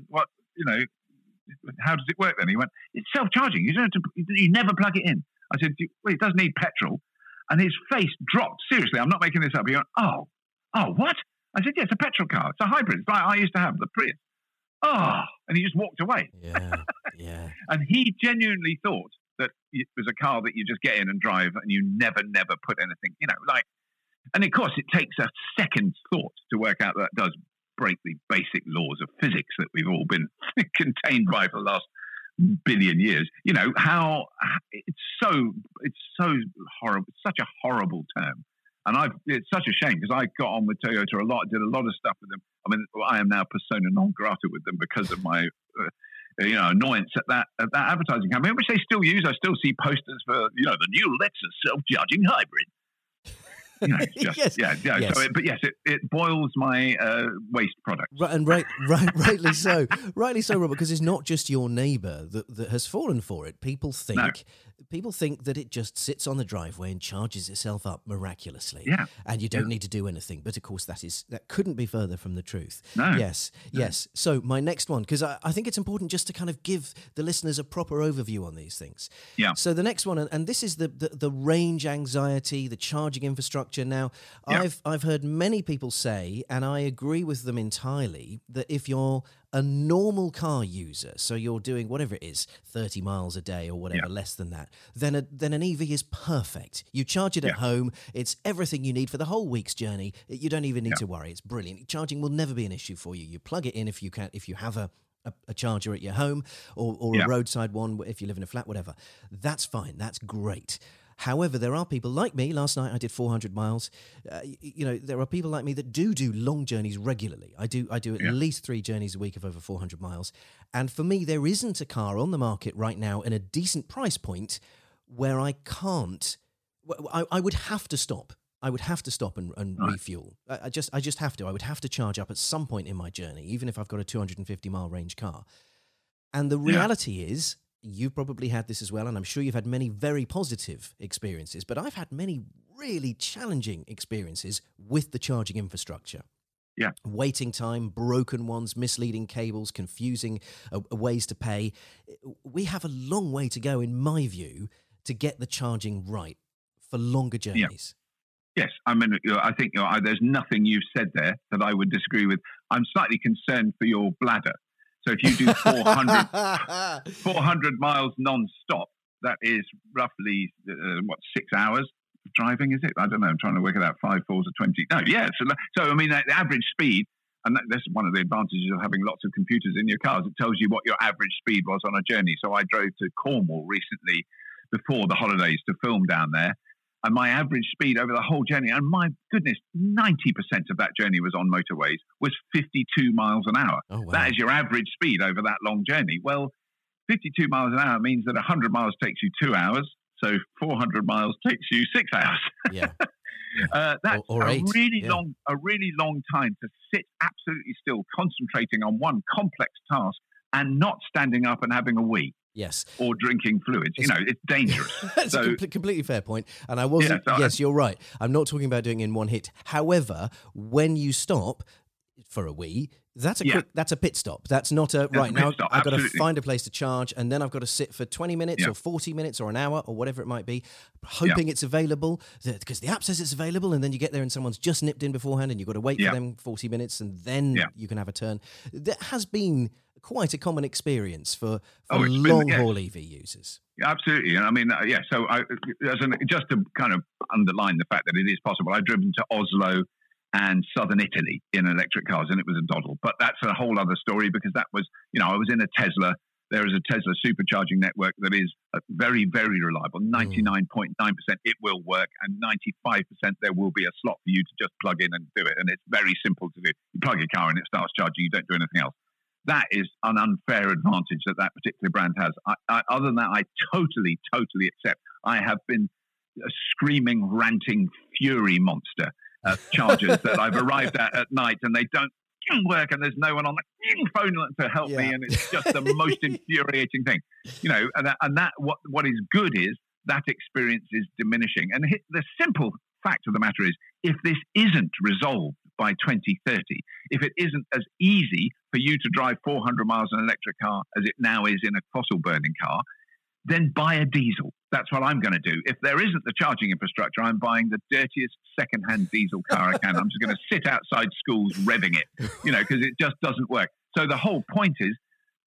How does it work then? He went, it's self-charging. You never plug it in. I said, well, it does need petrol. And his face dropped. Seriously, I'm not making this up. He went, oh, what? I said, yeah, it's a petrol car. It's a hybrid. It's like I used to have, the Prius. Oh, and he just walked away. Yeah. And he genuinely thought that it was a car that you just get in and drive and you never put anything, and of course it takes a second thought to work out that does break the basic laws of physics that we've all been contained by for the last billion years. How it's so horrible. It's such a horrible term, and it's such a shame because I got on with Toyota a lot. Did a lot of stuff with them. I mean, I am now persona non grata with them because of my annoyance at that advertising campaign, which they still use. I still see posters for the new Lexus self-charging hybrid. Yes. So it boils my waste product. Rightly so. Rightly so, Robert, because it's not just your neighbour that has fallen for it. People think that it just sits on the driveway and charges itself up miraculously. Yeah. And you don't need to do anything. But of course, that couldn't be further from the truth. No. Yes. So my next one, because I think it's important just to kind of give the listeners a proper overview on these things. Yeah. So the next one, and this is the range anxiety, the charging infrastructure. Now, I've heard many people say, and I agree with them entirely, that if you're a normal car user, so you're doing whatever it is, 30 miles a day or whatever, less than that, then an EV is perfect. You charge it at home. It's everything you need for the whole week's journey. You don't even need to worry. It's brilliant. Charging will never be an issue for you. You plug it in if you have a charger at your home or a roadside one if you live in a flat, whatever. That's fine. That's great. However, there are people like me. Last night I did 400 miles. There are people like me that do long journeys regularly. I do at least 3 journeys a week of over 400 miles. And for me, there isn't a car on the market right now in a decent price point where I can't. I would have to stop. I would have to stop and refuel. I just have to. I would have to charge up at some point in my journey, even if I've got a 250-mile range car. And the reality is, you've probably had this as well, and I'm sure you've had many very positive experiences, but I've had many really challenging experiences with the charging infrastructure. Yeah. Waiting time, broken ones, misleading cables, confusing ways to pay. We have a long way to go, in my view, to get the charging right for longer journeys. Yeah. Yes, I mean, I think there's nothing you've said there that I would disagree with. I'm slightly concerned for your bladder. So if you do 400 miles non-stop, that is roughly, 6 hours of driving, is it? I don't know. I'm trying to work it out. 5 4s are 20. No, yeah. So I mean, the average speed, and that's one of the advantages of having lots of computers in your cars. It tells you what your average speed was on a journey. So I drove to Cornwall recently before the holidays to film down there. And my average speed over the whole journey, and my goodness, 90% of that journey was on motorways, was 52 miles an hour. Oh, wow. That is your average speed over that long journey. Well, 52 miles an hour means that 100 miles takes you 2 hours, so 400 miles takes you 6 hours. Yeah. That's or a 8. really long time to sit absolutely still, concentrating on one complex task and not standing up and having a wee. Yes. Or drinking fluids. It's dangerous. That's a completely fair point. And I wasn't... Yes, you're right. I'm not talking about doing it in one hit. However, when you stop for a wee, that's a pit stop. That's not right now. I've got to find a place to charge, and then I've got to sit for 20 minutes or 40 minutes or an hour or whatever it might be, hoping it's available, because the app says it's available, and then you get there and someone's just nipped in beforehand, and you've got to wait for them 40 minutes, and then you can have a turn. That has been quite a common experience for long-haul EV users. Yeah, absolutely. I mean, so just to kind of underline the fact that it is possible, I've driven to Oslo and southern Italy in electric cars, and it was a doddle. But that's a whole other story, because that was, I was in a Tesla. There is a Tesla supercharging network that is very, very reliable. 99.9% it will work, and 95% there will be a slot for you to just plug in and do it. And it's very simple to do. You plug your car in, it starts charging. You don't do anything else. That is an unfair advantage that particular brand has. Other than that, I totally accept. I have been a screaming, ranting fury monster chargers that I've arrived at night, and they don't work, and there's no one on the phone to help me, and it's just the most infuriating thing. And that what is good is that experience is diminishing. And the simple fact of the matter is, if this isn't resolved by 2030, if it isn't as easy for you to drive 400 miles in an electric car as it now is in a fossil-burning car, then buy a diesel. That's what I'm going to do. If there isn't the charging infrastructure, I'm buying the dirtiest second-hand diesel car I can. I'm just going to sit outside schools revving it, because it just doesn't work. So the whole point is,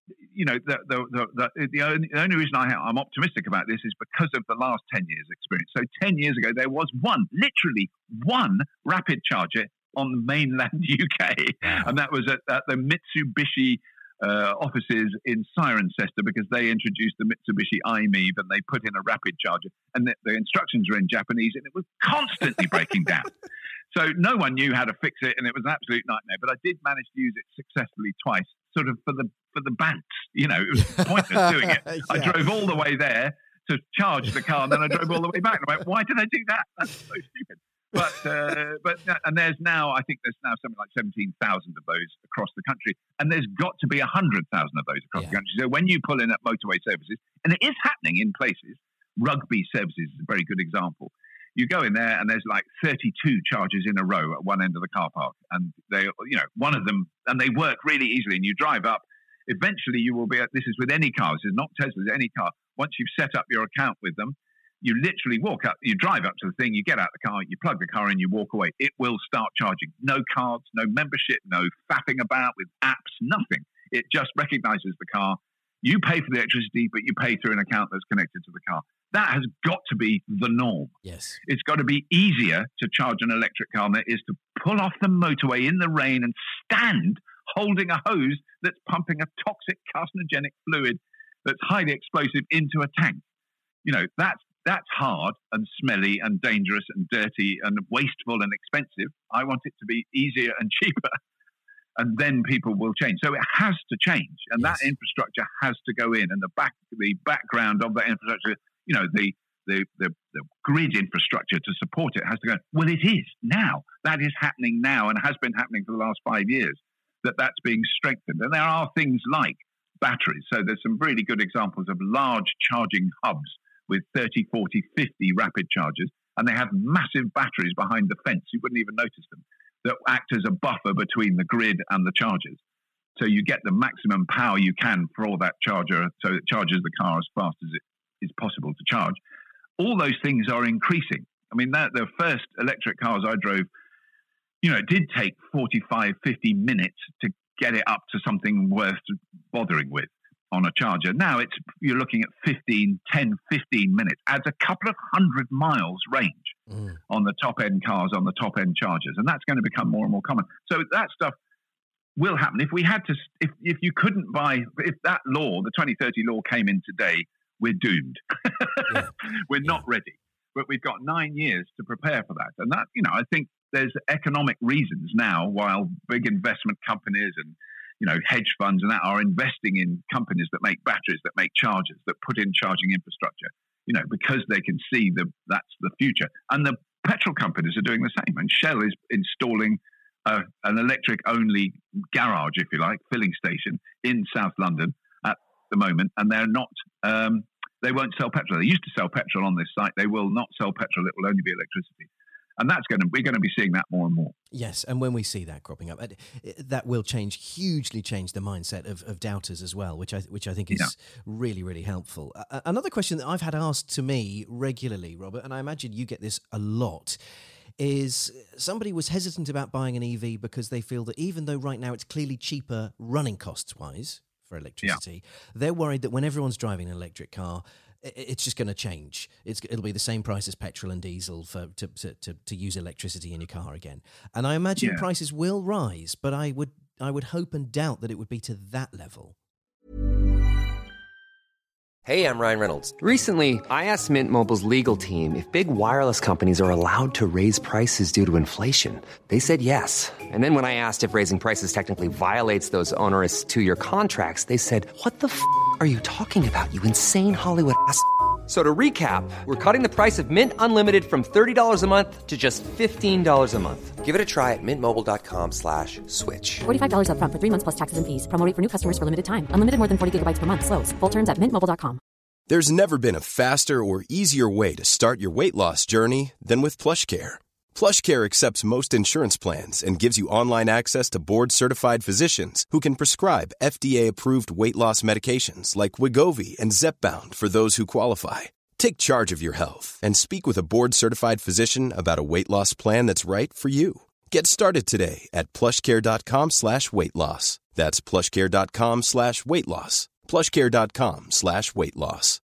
the only reason I'm optimistic about this is because of the last 10 years' experience. So 10 years ago, there was literally one rapid charger on the mainland UK, and that was at the Mitsubishi offices in Cirencester, because they introduced the Mitsubishi iMEV, and they put in a rapid charger, and the instructions were in Japanese, and it was constantly breaking down. So no one knew how to fix it, and it was an absolute nightmare. But I did manage to use it successfully twice, sort of for the bants. It was pointless doing it. I drove all the way there to charge the car, and then I drove all the way back. And I went, why did I do that? That's so stupid. But there's now something like 17,000 of those across the country, and there's got to be 100,000 of those across the country. So when you pull in at motorway services, and it is happening in places, Rugby Services is a very good example. You go in there and there's like 32 chargers in a row at one end of the car park, and they, one of them, and they work really easily. And you drive up. Eventually, you will be. This is with any car. This is not Tesla's. Any car. Once you've set up your account with them, you literally walk up, you drive up to the thing, you get out the car, you plug the car in, you walk away. It will start charging. No cards, no membership, no faffing about with apps, nothing. It just recognizes the car. You pay for the electricity, but you pay through an account that's connected to the car. That has got to be the norm. Yes. It's got to be easier to charge an electric car than it is to pull off the motorway in the rain and stand holding a hose that's pumping a toxic carcinogenic fluid that's highly explosive into a tank. You know, that's hard and smelly and dangerous and dirty and wasteful and expensive. I want it to be easier and cheaper. And then people will change. So it has to change. And that infrastructure has to go in. And the background of that infrastructure, you know, the grid infrastructure to support it has to go. Well, it is now. That is happening now and has been happening for the last 5 years, that's being strengthened. And there are things like batteries. So there's some really good examples of large charging hubs with 30, 40, 50 rapid chargers. And they have massive batteries behind the fence. You wouldn't even notice them, that act as a buffer between the grid and the chargers. So you get the maximum power you can for that charger, so it charges the car as fast as it is possible to charge. All those things are increasing. I mean, the first electric cars I drove, you know, it did take 45, 50 minutes to get it up to something worth bothering with on a charger. Now you're looking at 10, 15 minutes. Adds a couple of 100 miles range on the top end cars, on the top end chargers. And that's going to become more and more common. So that stuff will happen. If we had to, if you couldn't buy, if that law, the 2030 law came in today, we're doomed. We're not ready. But we've got 9 years to prepare for that. And that, you know, I think there's economic reasons now while big investment companies and, you know, hedge funds and that are investing in companies that make batteries, that make chargers, that put in charging infrastructure, you know, because they can see that's the future. And the petrol companies are doing the same. And Shell is installing an electric-only garage, if you like, filling station in South London at the moment. And they're not, they won't sell petrol. They used to sell petrol on this site. They will not sell petrol. It will only be electricity. And we're going to be seeing that more and more. Yes, and when we see that cropping up, that will hugely change the mindset of doubters as well, which I think is really, really helpful. Another question that I've had asked to me regularly, Robert, and I imagine you get this a lot, is somebody was hesitant about buying an EV because they feel that even though right now it's clearly cheaper running costs-wise for electricity, they're worried that when everyone's driving an electric car, it's just going to change. It'll be the same price as petrol and diesel to use electricity in your car again. And I imagine prices will rise, but I would hope and doubt that it would be to that level. Hey, I'm Ryan Reynolds. Recently, I asked Mint Mobile's legal team if big wireless companies are allowed to raise prices due to inflation. They said yes. And then when I asked if raising prices technically violates those onerous 2-year contracts, they said, "What the f*** are you talking about, you insane Hollywood ass?" So to recap, we're cutting the price of Mint Unlimited from $30 a month to just $15 a month. Give it a try at mintmobile.com/switch. $45 up front for 3 months plus taxes and fees. Promo rate for new customers for limited time. Unlimited more than 40 gigabytes per month. Slows full terms at mintmobile.com. There's never been a faster or easier way to start your weight loss journey than with PlushCare. PlushCare accepts most insurance plans and gives you online access to board-certified physicians who can prescribe FDA-approved weight loss medications like Wegovy and Zepbound for those who qualify. Take charge of your health and speak with a board-certified physician about a weight loss plan that's right for you. Get started today at plushcare.com/weight loss. That's plushcare.com/weight loss. plushcare.com/weight loss.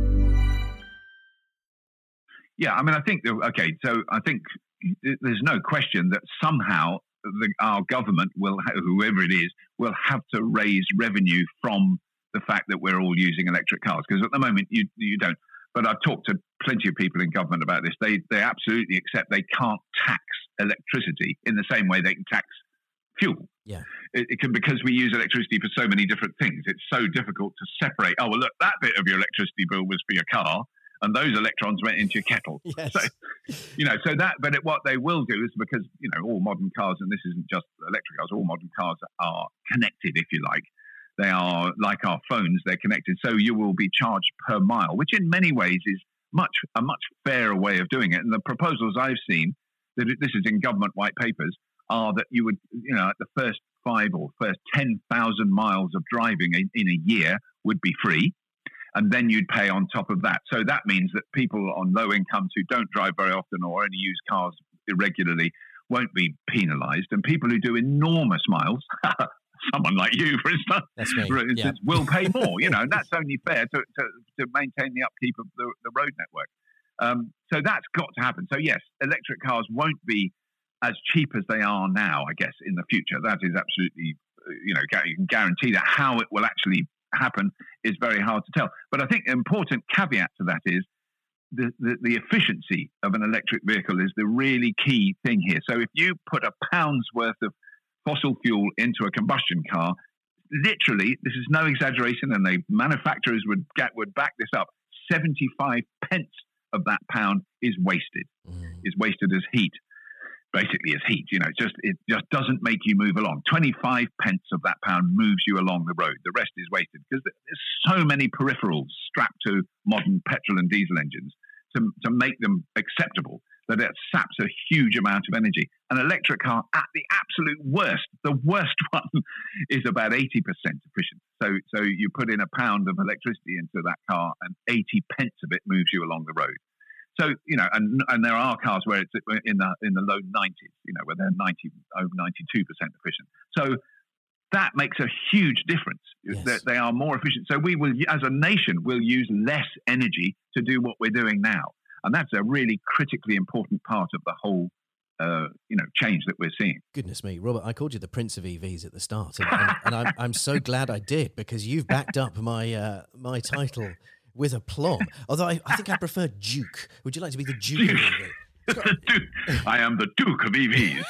Yeah, I mean, I think there's no question that somehow our government whoever it is, will have to raise revenue from the fact that we're all using electric cars. Because at the moment, you don't. But I've talked to plenty of people in government about this. They absolutely accept they can't tax electricity in the same way they can tax fuel. Yeah, it can, because we use electricity for so many different things. It's so difficult to separate. Oh, well, look, that bit of your electricity bill was for your car, and those electrons went into your kettle. Yes. So, what they will do is, because, all modern cars, and this isn't just electric cars, all modern cars are connected, if you like. They are like our phones, they're connected. So you will be charged per mile, which in many ways is a much fairer way of doing it. And the proposals I've seen, that this is in government white papers, are that you would, at the first 5 or first 10,000 miles of driving in a year would be free. And then you'd pay on top of that. So that means that people on low incomes who don't drive very often or only use cars irregularly won't be penalised. And people who do enormous miles, someone like you, for instance, for instance, will pay more. And that's only fair to maintain the upkeep of the road network. So that's got to happen. So yes, electric cars won't be as cheap as they are now, I guess, in the future. That is absolutely, you can guarantee that. How it will actually happen is very hard to tell. But I think an important caveat to that is the efficiency of an electric vehicle is the really key thing here. So if you put a pound's worth of fossil fuel into a combustion car, literally, this is no exaggeration, and the manufacturers would back this up, 75 pence of that pound is wasted. Is wasted as heat. Basically as heat, it just doesn't make you move along. 25 pence of that pound moves you along the road. The rest is wasted because there's so many peripherals strapped to modern petrol and diesel engines to make them acceptable that it saps a huge amount of energy. An electric car, at the absolute worst, the worst one is about 80% efficient. So you put in a pound of electricity into that car and 80 pence of it moves you along the road. So, and there are cars where it's in the low 90s, where they're 92% efficient. So that makes a huge difference. Yes. They are more efficient. So we will, as a nation, will use less energy to do what we're doing now. And that's a really critically important part of the whole, change that we're seeing. Goodness me, Robert, I called you the Prince of EVs at the start. And I'm so glad I did, because you've backed up my my title with aplomb. Although I think I prefer Duke. Would you like to be the Duke of EV? I am the Duke of EVs.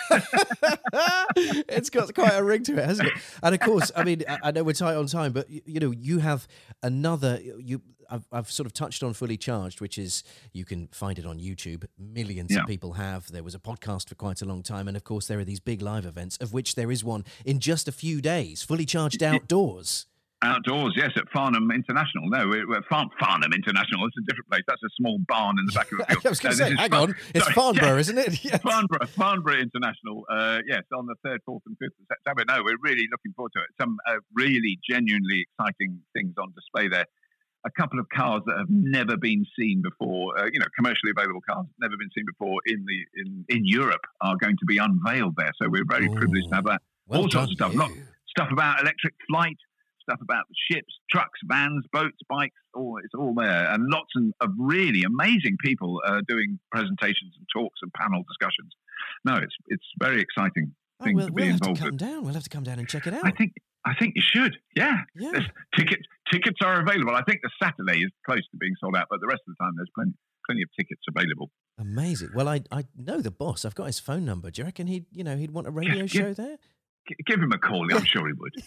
It's got quite a ring to it, hasn't it? And of course, I mean, I know we're tight on time, but you have another. I've sort of touched on Fully Charged, which is, you can find it on YouTube. Millions of people have. There was a podcast for quite a long time, and of course, there are these big live events, of which there is one in just a few days. Fully Charged Outdoors. Outdoors, yes, at Farnham International. No, we're Farnham International. It's a different place. That's a small barn in the back of a field. I was going to say, hang on, it's Farnborough, isn't it? Yes. Farnborough International. Yes, on the 3rd, 4th, and 5th of September. No, we're really looking forward to it. Some really genuinely exciting things on display there. A couple of cars that have never been seen before, commercially available cars never been seen before in Europe are going to be unveiled there. So we're very privileged to have that. Well, all sorts of stuff. Stuff about electric flight. Stuff about ships, trucks, vans, boats, bikes, it's all there. And lots of really amazing people doing presentations and talks and panel discussions. No, it's very exciting thing to be involved with. We'll have to come down and check it out. I think you should, yeah. Tickets are available. I think the Saturday is close to being sold out, but the rest of the time there's plenty of tickets available. Amazing. Well, I know the boss. I've got his phone number. Do you reckon he'd want a radio show there? Give him a call. I'm sure he would.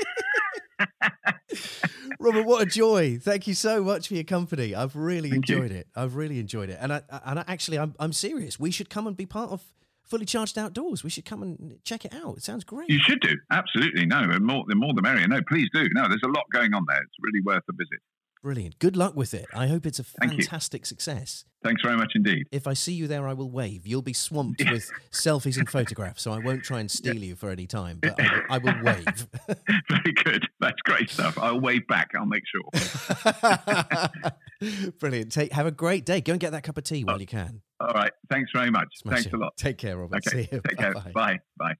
Robert, what a joy. Thank you so much for your company. I've really enjoyed it. And actually, I'm serious. We should come and be part of Fully Charged Outdoors. We should come and check it out. It sounds great. You should do. Absolutely. No, the more the merrier. No, please do. No, there's a lot going on there. It's really worth a visit. Brilliant. Good luck with it. I hope it's a fantastic success. Thanks very much indeed. If I see you there, I will wave. You'll be swamped with selfies and photographs, so I won't try and steal you for any time, but I will wave. Very good. That's great stuff. I'll wave back. I'll make sure. Brilliant. Have a great day. Go and get that cup of tea while you can. All right. Thanks very much. Thanks a lot. Take care, Robert. Okay. See you. Take care. Bye. Bye.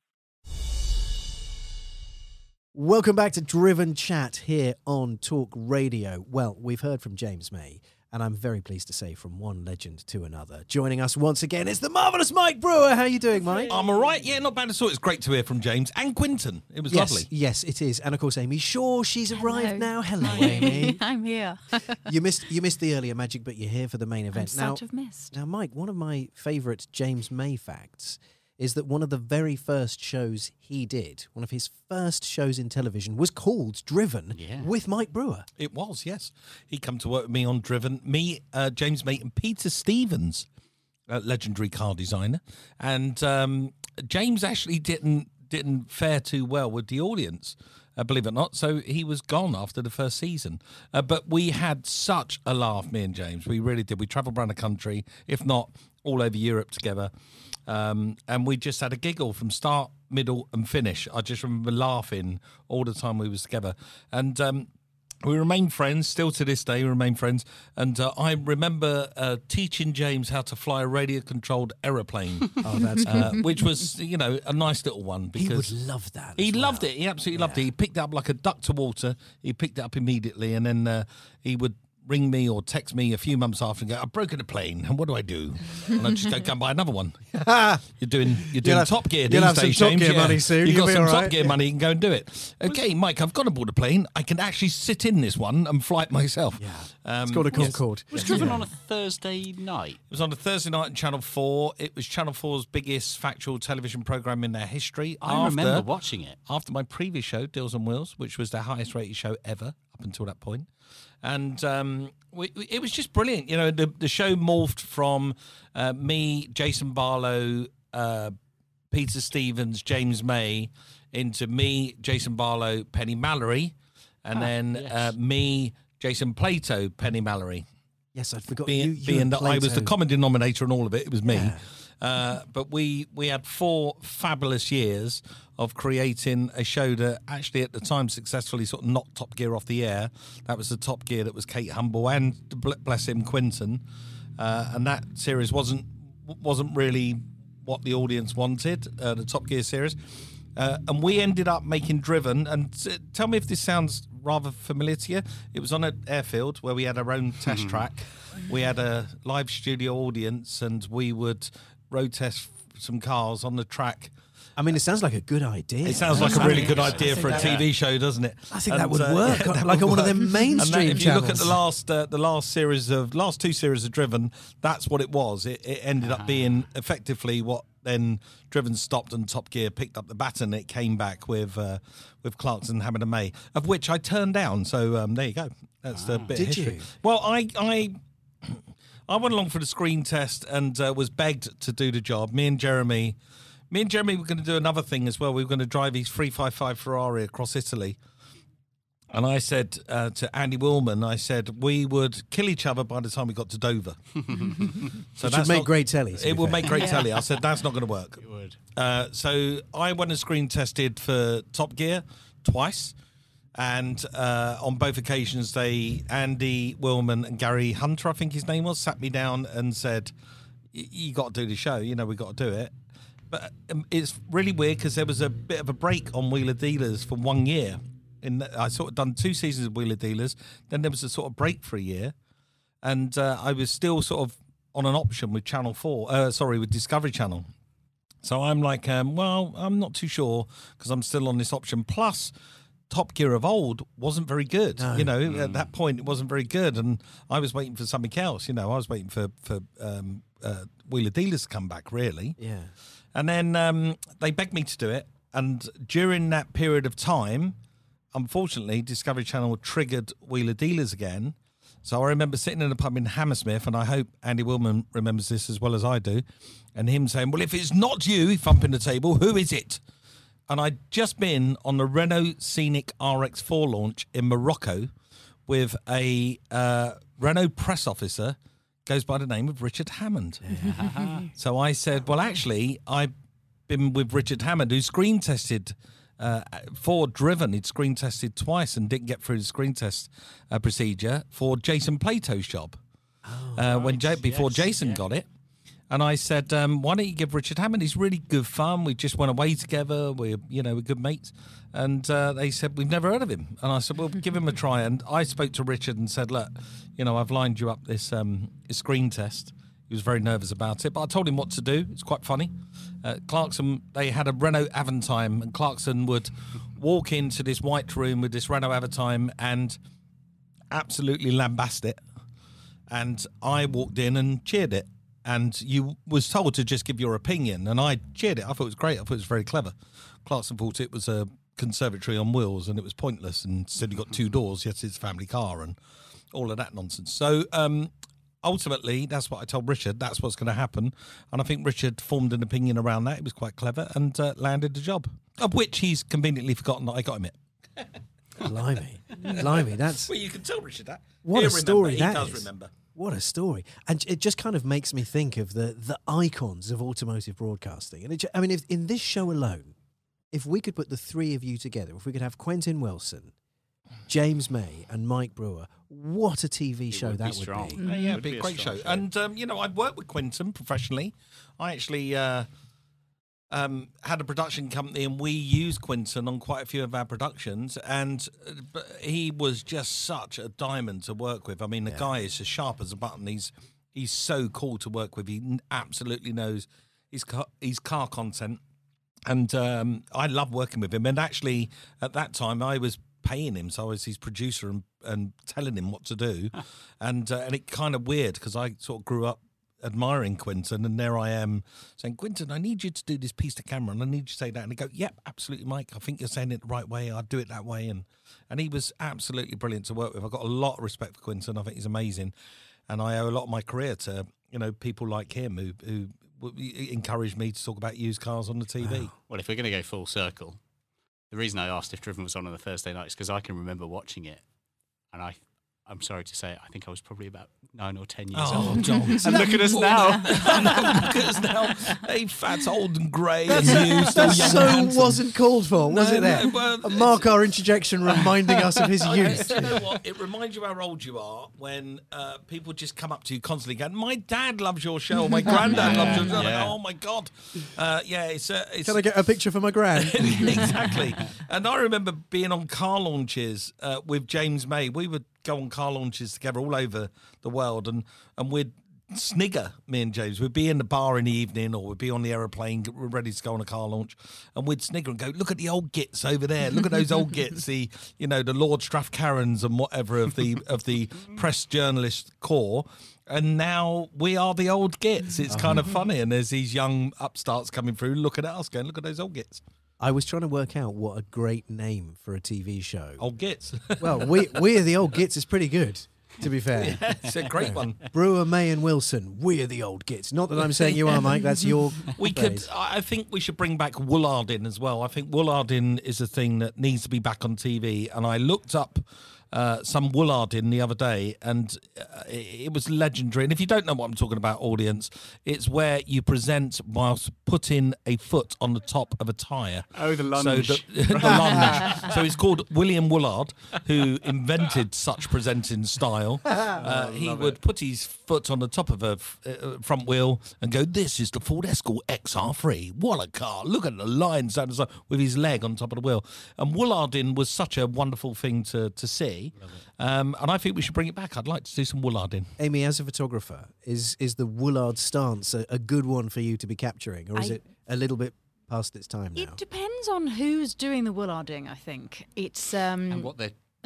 Welcome back to Driven Chat here on Talk Radio. Well, we've heard from James May, and I'm very pleased to say from one legend to another. Joining us once again is the marvellous Mike Brewer. How are you doing, Mike? I'm all right. Yeah, not bad at all. It's great to hear from James and Quinton. It was lovely. Yes, it is. And of course, Amy Shaw, she's arrived now. Hello, Amy. I'm here. You missed the earlier magic, but you're here for the main event. Such have missed. Now, Mike, one of my favourite James May facts is that one of the very first shows he did, one of his first shows in television, was called Driven with Mike Brewer. It was, yes. He come to work with me on Driven. Me, James May, and Peter Stevens, legendary car designer. And James actually didn't fare too well with the audience, believe it or not. So he was gone after the first season. But we had such a laugh, me and James. We really did. We travelled around the country, if not all over Europe together. And we just had a giggle from start, middle and finish. I just remember laughing all the time we was together. And We remain friends, still to this day, we remain friends. And I remember teaching James how to fly a radio-controlled aeroplane. Oh, that's good. Which was, a nice little one. Because he would love that. He loved it. He absolutely loved it. He picked it up like a duck to water. He picked it up immediately, and then he would ring me or text me a few months after and go, I've broken a plane, and what do I do? And I'd just go and buy another one. You're doing Top Gear these days, You'll have some James. Top Gear money soon. You've got You'll be some all Top right. Gear money, you can go and do it. Okay, Mike, I've got aboard a plane. I can actually sit in this one and fly it myself. It's called a Concorde. It was driven on a Thursday night. It was on a Thursday night on Channel 4. It was Channel 4's biggest factual television programme in their history. I remember watching it. After my previous show, Deals on Wheels, which was their highest rated show ever up until that point. And it was just brilliant. The show morphed from me, Jason Barlow, Peter Stevens, James May, into me, Jason Barlow, Penny Mallory, and then me, Jason Plato, Penny Mallory. Yes, I forgot. Being that I was the common denominator in all of it, it was me. But we had 4 fabulous years of creating a show that actually at the time successfully sort of knocked Top Gear off the air. That was the Top Gear that was Kate Humble and, bless him, Quinton. And that series wasn't really what the audience wanted, the Top Gear series. And we ended up making Driven. And tell me if this sounds rather familiar to you. It was on an airfield where we had our own test track. We had a live studio audience, and we would road test some cars on the track. I mean, it sounds like a good idea. It sounds like a really good idea for a TV show, doesn't it? I think that would work, like on one of them mainstream if channels. you look at the last 2 series of Driven, that's what it was. It ended up being effectively what then Driven stopped and Top Gear picked up the baton. It came back with Clarkson, Hammond and May, of which I turned down. So there you go. That's the bit of history. Did you? Well, I went along for the screen test and was begged to do the job. Me and Jeremy were going to do another thing as well. We were going to drive his 355 Ferrari across Italy. And I said to Andy Willman, I said, we would kill each other by the time we got to Dover. So that would make great telly. It would make great telly. I said, that's not going to work. It would. So I went and screen tested for Top Gear twice. And on both occasions, Andy Willman and Gary Hunter, I think his name was, sat me down and said, you got to do the show. We got to do it. But it's really weird because there was a bit of a break on Wheeler Dealers for 1 year. I sort of done 2 seasons of Wheeler Dealers. Then there was a sort of break for a year. And I was still sort of on an option with with Discovery Channel. So I'm like, well, I'm not too sure because I'm still on this option. Plus, Top Gear of old wasn't very good. No. At that point, it wasn't very good. And I was waiting for something else. I was waiting for Wheeler Dealers to come back, really. Yeah. And then they begged me to do it. And during that period of time, unfortunately, Discovery Channel triggered Wheeler Dealers again. So I remember sitting in a pub in Hammersmith, and I hope Andy Willman remembers this as well as I do, and him saying, well, if it's not you thumping the table, who is it? And I'd just been on the Renault Scenic RX-4 launch in Morocco with a Renault press officer, goes by the name of Richard Hammond. So I said, well, actually, I've been with Richard Hammond, who screen tested for Driven. He'd screen tested twice and didn't get through the screen test procedure for Jason Plato's job before Jason got it. And I said, why don't you give Richard Hammond? He's really good fun. We just went away together. We're good mates. And they said, we've never heard of him. And I said, well, give him a try. And I spoke to Richard and said, look, I've lined you up this screen test. He was very nervous about it, but I told him what to do. It's quite funny. Clarkson, they had a Renault Aventime, and Clarkson would walk into this white room with this Renault Aventime and absolutely lambast it. And I walked in and cheered it. And you was told to just give your opinion, and I cheered it. I thought it was great. I thought it was very clever. Clarkson thought it was a conservatory on wheels, and it was pointless. And said he got 2 doors. Yes, it's his family car, and all of that nonsense. So ultimately, that's what I told Richard. That's what's going to happen. And I think Richard formed an opinion around that. It was quite clever and landed the job, of which he's conveniently forgotten that I got him it. Blimey, that's... Well, you can tell Richard that. What a story that is. He does remember. What a story. And it just kind of makes me think of the icons of automotive broadcasting. And if in this show alone, if we could put the 3 of you together, if we could have Quentin Wilson, James May and Mike Brewer. What a TV show would be that would strong. be. Yeah, Would it'd be be a a great strong show. show. And, I've worked with Quinton professionally. I actually had a production company and we used Quinton on quite a few of our productions. And he was just such a diamond to work with. I mean, the guy is as sharp as a button. He's so cool to work with. He absolutely knows his car content. And I love working with him. And actually, at that time, I was paying him, so I was his producer and telling him what to do. And it kind of weird because I sort of grew up admiring Quinton, and there I am saying, Quinton, I need you to do this piece to camera, and I need you to say that. And he go, yep, absolutely, Mike. I think you're saying it the right way. I'll do it that way. And he was absolutely brilliant to work with. I've got a lot of respect for Quinton. I think he's amazing. And I owe a lot of my career to, people like him who encouraged me to talk about used cars on the TV. Wow. Well, if we're going to go full circle, the reason I asked if Driven was on the Thursday night is because I can remember watching it, and I'm sorry to say it, I think I was probably about 9 or 10 years old. John. And look at us now. Look at us now. Hey, fat, old and grey and you, still That young so and handsome. wasn't called for, was No, it there? no, well, Mark our interjection reminding us of his youth. You know what? It reminds you how old you are when people just come up to you constantly going, my dad loves your show, my granddad loves your show. Yeah. Oh, my God. It's Can I get a picture for my gran? Exactly. And I remember being on car launches with James May. We would go on car launches together all over the world, and we'd snigger, me and James. We'd be in the bar in the evening, or we'd be on the aeroplane ready to go on a car launch, and we'd snigger and go, look at the old gits over there, look at those old gits, the Lord Strathcarrons and whatever of the press journalist corps. And now we are the old gits. It's kind of funny, and there's these young upstarts coming through looking at us going, look at those old gits. I was trying to work out what a great name for a TV show. Old gits. Well, we are the old gits is pretty good, to be fair. Yeah, it's a great one. Brewer, May and Wilson, we're the old gits. Not that I'm saying you are, Mike, that's your phrase. I think we should bring back Woolardin as well. I think Woolardin is a thing that needs to be back on TV, and I looked up some Woolardin the other day, and it was legendary. And if you don't know what I'm talking about, audience, it's where you present whilst putting a foot on the top of a tyre. Oh, the lunge. So the lunge. So it's called William Woolard, who invented such presenting style. He would put his foot on the top of a front wheel and go, this is the Ford Escort XR3. What a car. Look at the lines down the side, with his leg on top of the wheel. And Woolardin was such a wonderful thing to see. And I think we should bring it back. I'd like to do some Woolardin. Amy, as a photographer, is the Woolard stance a good one for you to be capturing, or is it a little bit past its time now? It depends on who's doing the Woolarding, I think. It's and what their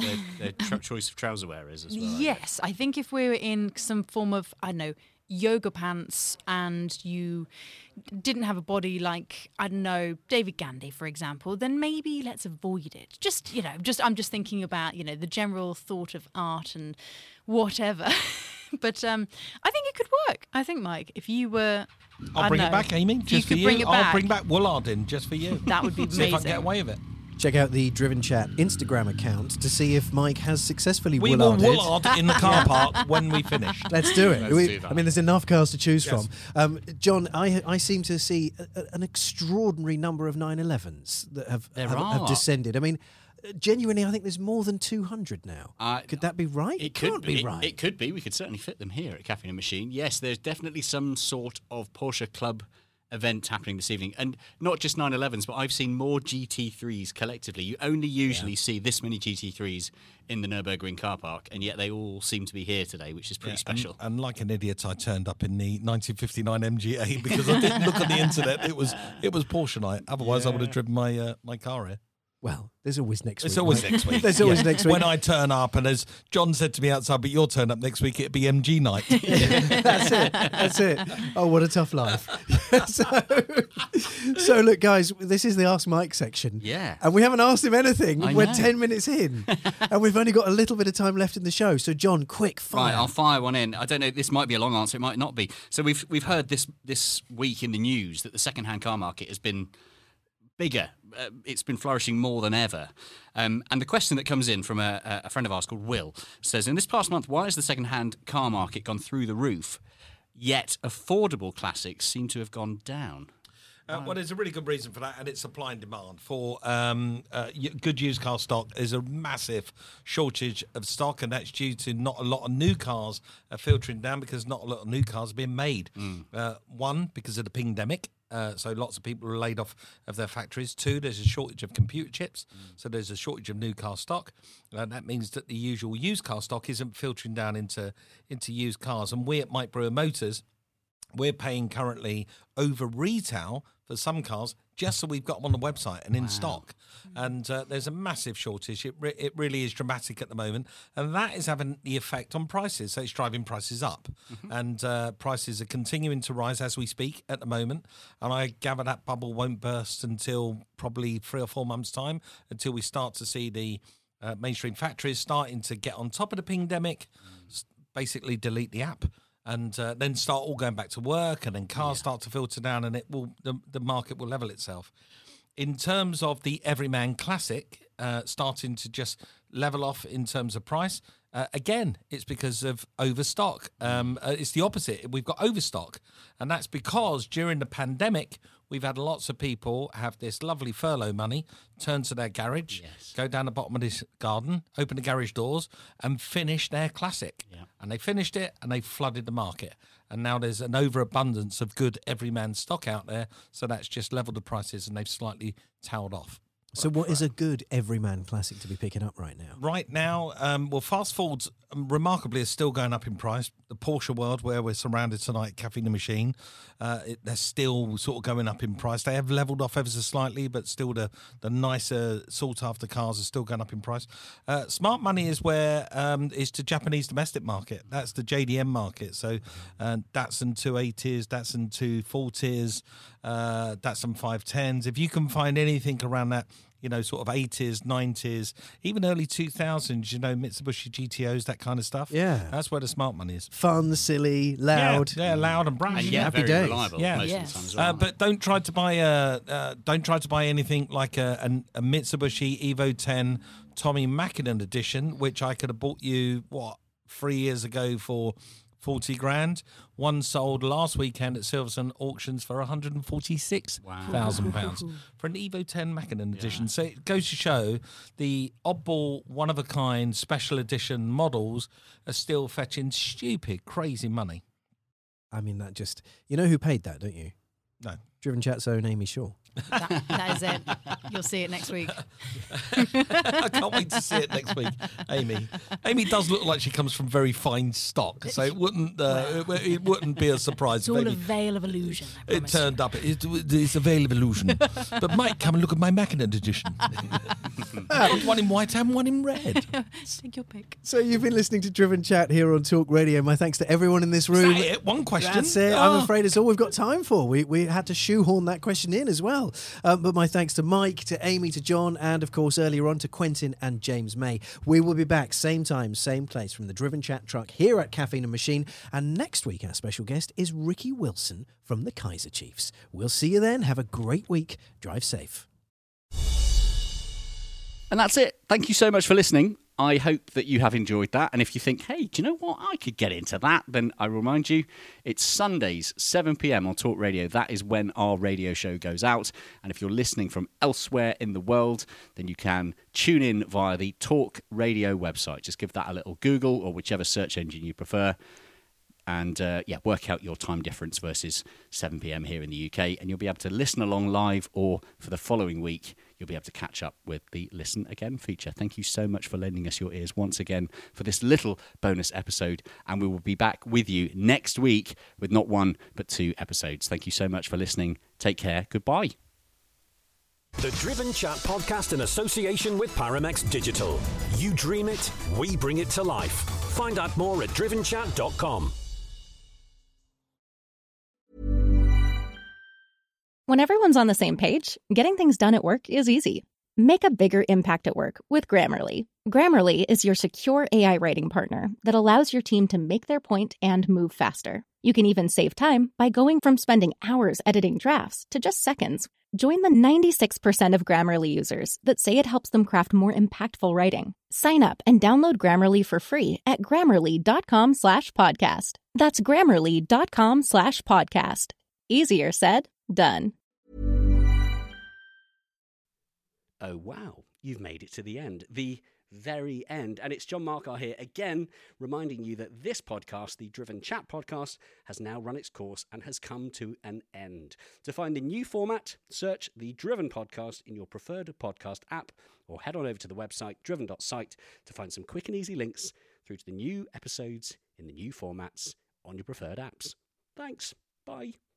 choice of trouser wear is as well. Yes, I think if we were in some form of, I don't know, yoga pants and you didn't have a body like, I don't know, David Gandy, for example, then maybe let's avoid it. I'm just thinking about, the general thought of art and whatever. But I think it could work. I think, Mike, if you were... I'll bring it back, Amy, just for you. Bring it back. I'll bring back Woolardin just for you. That would be amazing. See if I can get away with it. Check out the Driven Chat Instagram account to see if Mike has successfully We will Woolarded. Woolard in the car park when we finish. Let's do it. Let's do that. I mean, there's enough cars to choose Yes. from. John, I seem to see an extraordinary number of 911s that have descended. I mean, genuinely, I think there's more than 200 now. Could that be right? It can't be right. It could be. We could certainly fit them here at Caffeine and Machine. Yes, there's definitely some sort of Porsche Club event happening this evening, and not just 911s, but I've seen more GT3s collectively. You only usually see this many GT3s in the Nürburgring car park, and yet they all seem to be here today, which is pretty special. And like an idiot, I turned up in the 1959 MG8 because I didn't look on the internet. It was Porsche night. Otherwise, I would have driven my car here. Well, there's always next week. It's always mate. next week. There's always next week. When I turn up, and as John said to me outside, but you'll turn up next week, it'll be MG night. That's it. Oh, what a tough life. So look, guys, this is the Ask Mike section. Yeah. And we haven't asked him anything. I We're know. 10 minutes in. And we've only got a little bit of time left in the show. So, John, quick, fire. Right, I'll fire one in. I don't know, this might be a long answer, it might not be. So we've heard this week in the news that the second-hand car market has been bigger. It's been flourishing more than ever. And the question that comes in from a friend of ours called Will says, in this past month, why has the second-hand car market gone through the roof, yet affordable classics seem to have gone down? Well, there's a really good reason for that, and it's supply and demand for good used car stock. There's a massive shortage of stock, and that's due to not a lot of new cars filtering down because not a lot of new cars are being made. One, because of the pandemic. So lots of people are laid off of their factories. Two, there's a shortage of computer chips, so there's a shortage of new car stock. That means that the usual used car stock isn't filtering down into used cars. And we at Mike Brewer Motors, we're paying currently over retail for some cars just so we've got them on the website and in stock. And there's a massive shortage. It really is dramatic at the moment. And that is having the effect on prices. So it's driving prices up. And prices are continuing to rise as we speak at the moment. And I gather that bubble won't burst until probably 3 or 4 months' time, until we start to see the mainstream factories starting to get on top of the pandemic, basically delete the app. And then start all going back to work, and then cars start to filter down, and the market will level itself. In terms of the Everyman Classic starting to just level off in terms of price, again, it's because of overstock. It's the opposite. We've got overstock, and that's because during the pandemic, we've had lots of people have this lovely furlough money, turn to their garage, go down the bottom of this garden, open the garage doors, and finish their Classic. And they finished it, and they flooded the market. And now there's an overabundance of good Everyman stock out there, so that's just leveled the prices, and they've slightly tailed off. So what is a good Everyman Classic to be picking up right now? Right now, well, fast Fords remarkably are still going up in price. The Porsche world, where we're surrounded tonight, Cafe the Machine, they're still sort of going up in price. They have leveled off ever so slightly, but still the nicer sought-after cars are still going up in price. Smart money is where is to Japanese domestic market. That's the JDM market. So Datsun 280s, Datsun 240s, Datsun 510s. If you can find anything around that, sort of 80s, 90s, even early 2000s, Mitsubishi GTOs, that kind of stuff. Yeah. That's where the smart money is. Fun, silly, loud. Yeah, loud and brash. And happy very days. reliable most of the time as well. But don't try to buy anything like a Mitsubishi Evo 10 Tommy Mackinnon edition, which I could have bought you, 3 years ago for 40 grand. One sold last weekend at Silverstone auctions for £146,000 for an Evo 10 Mackinnon edition. So it goes to show the oddball, one-of-a-kind special edition models are still fetching stupid, crazy money. I mean, that just... You know who paid that, don't you? No. Driven Chat's own Amy Shaw. That is it. You'll see it next week. I can't wait to see it next week, Amy. Amy does look like she comes from very fine stock, so it wouldn't be a surprise. It's all a veil of illusion. It turned up. It's a veil of illusion. But Mike, come and look at my Mackinnon edition. One in white and one in red. Take your pick. So you've been listening to Driven Chat here on Talk Radio. My thanks to everyone in this room. Is that it? One question. That's it. I'm afraid it's all we've got time for. We had to shoehorn that question in as well. But my thanks to Mike, to Amy, to John, and of course earlier on to Quentin and James May. We will be back same time, same place from the Driven Chat truck here at Caffeine and Machine. And next week our special guest is Ricky Wilson from the Kaiser Chiefs. We'll see you then. Have a great week. Drive safe. And that's it. Thank you so much for listening. I hope that you have enjoyed that. And if you think, hey, do you know what? I could get into that. Then I remind you, it's Sundays, 7 p.m. on Talk Radio. That is when our radio show goes out. And if you're listening from elsewhere in the world, then you can tune in via the Talk Radio website. Just give that a little Google or whichever search engine you prefer. And work out your time difference versus 7 p.m. here in the UK. And you'll be able to listen along live, or for the following week, you'll be able to catch up with the Listen Again feature. Thank you so much for lending us your ears once again for this little bonus episode. And we will be back with you next week with not one, but 2 episodes. Thank you so much for listening. Take care. Goodbye. The Driven Chat podcast in association with Paramex Digital. You dream it, we bring it to life. Find out more at drivenchat.com. When everyone's on the same page, getting things done at work is easy. Make a bigger impact at work with Grammarly. Grammarly is your secure AI writing partner that allows your team to make their point and move faster. You can even save time by going from spending hours editing drafts to just seconds. Join the 96% of Grammarly users that say it helps them craft more impactful writing. Sign up and download Grammarly for free at Grammarly.com/podcast. That's Grammarly.com/podcast. Easier said, done. Oh, wow, you've made it to the end. The very end. And it's John Markar here again, reminding you that this podcast, the Driven Chat podcast, has now run its course and has come to an end. To find a new format, search the Driven podcast in your preferred podcast app or head on over to the website driven.site to find some quick and easy links through to the new episodes in the new formats on your preferred apps. Thanks. Bye.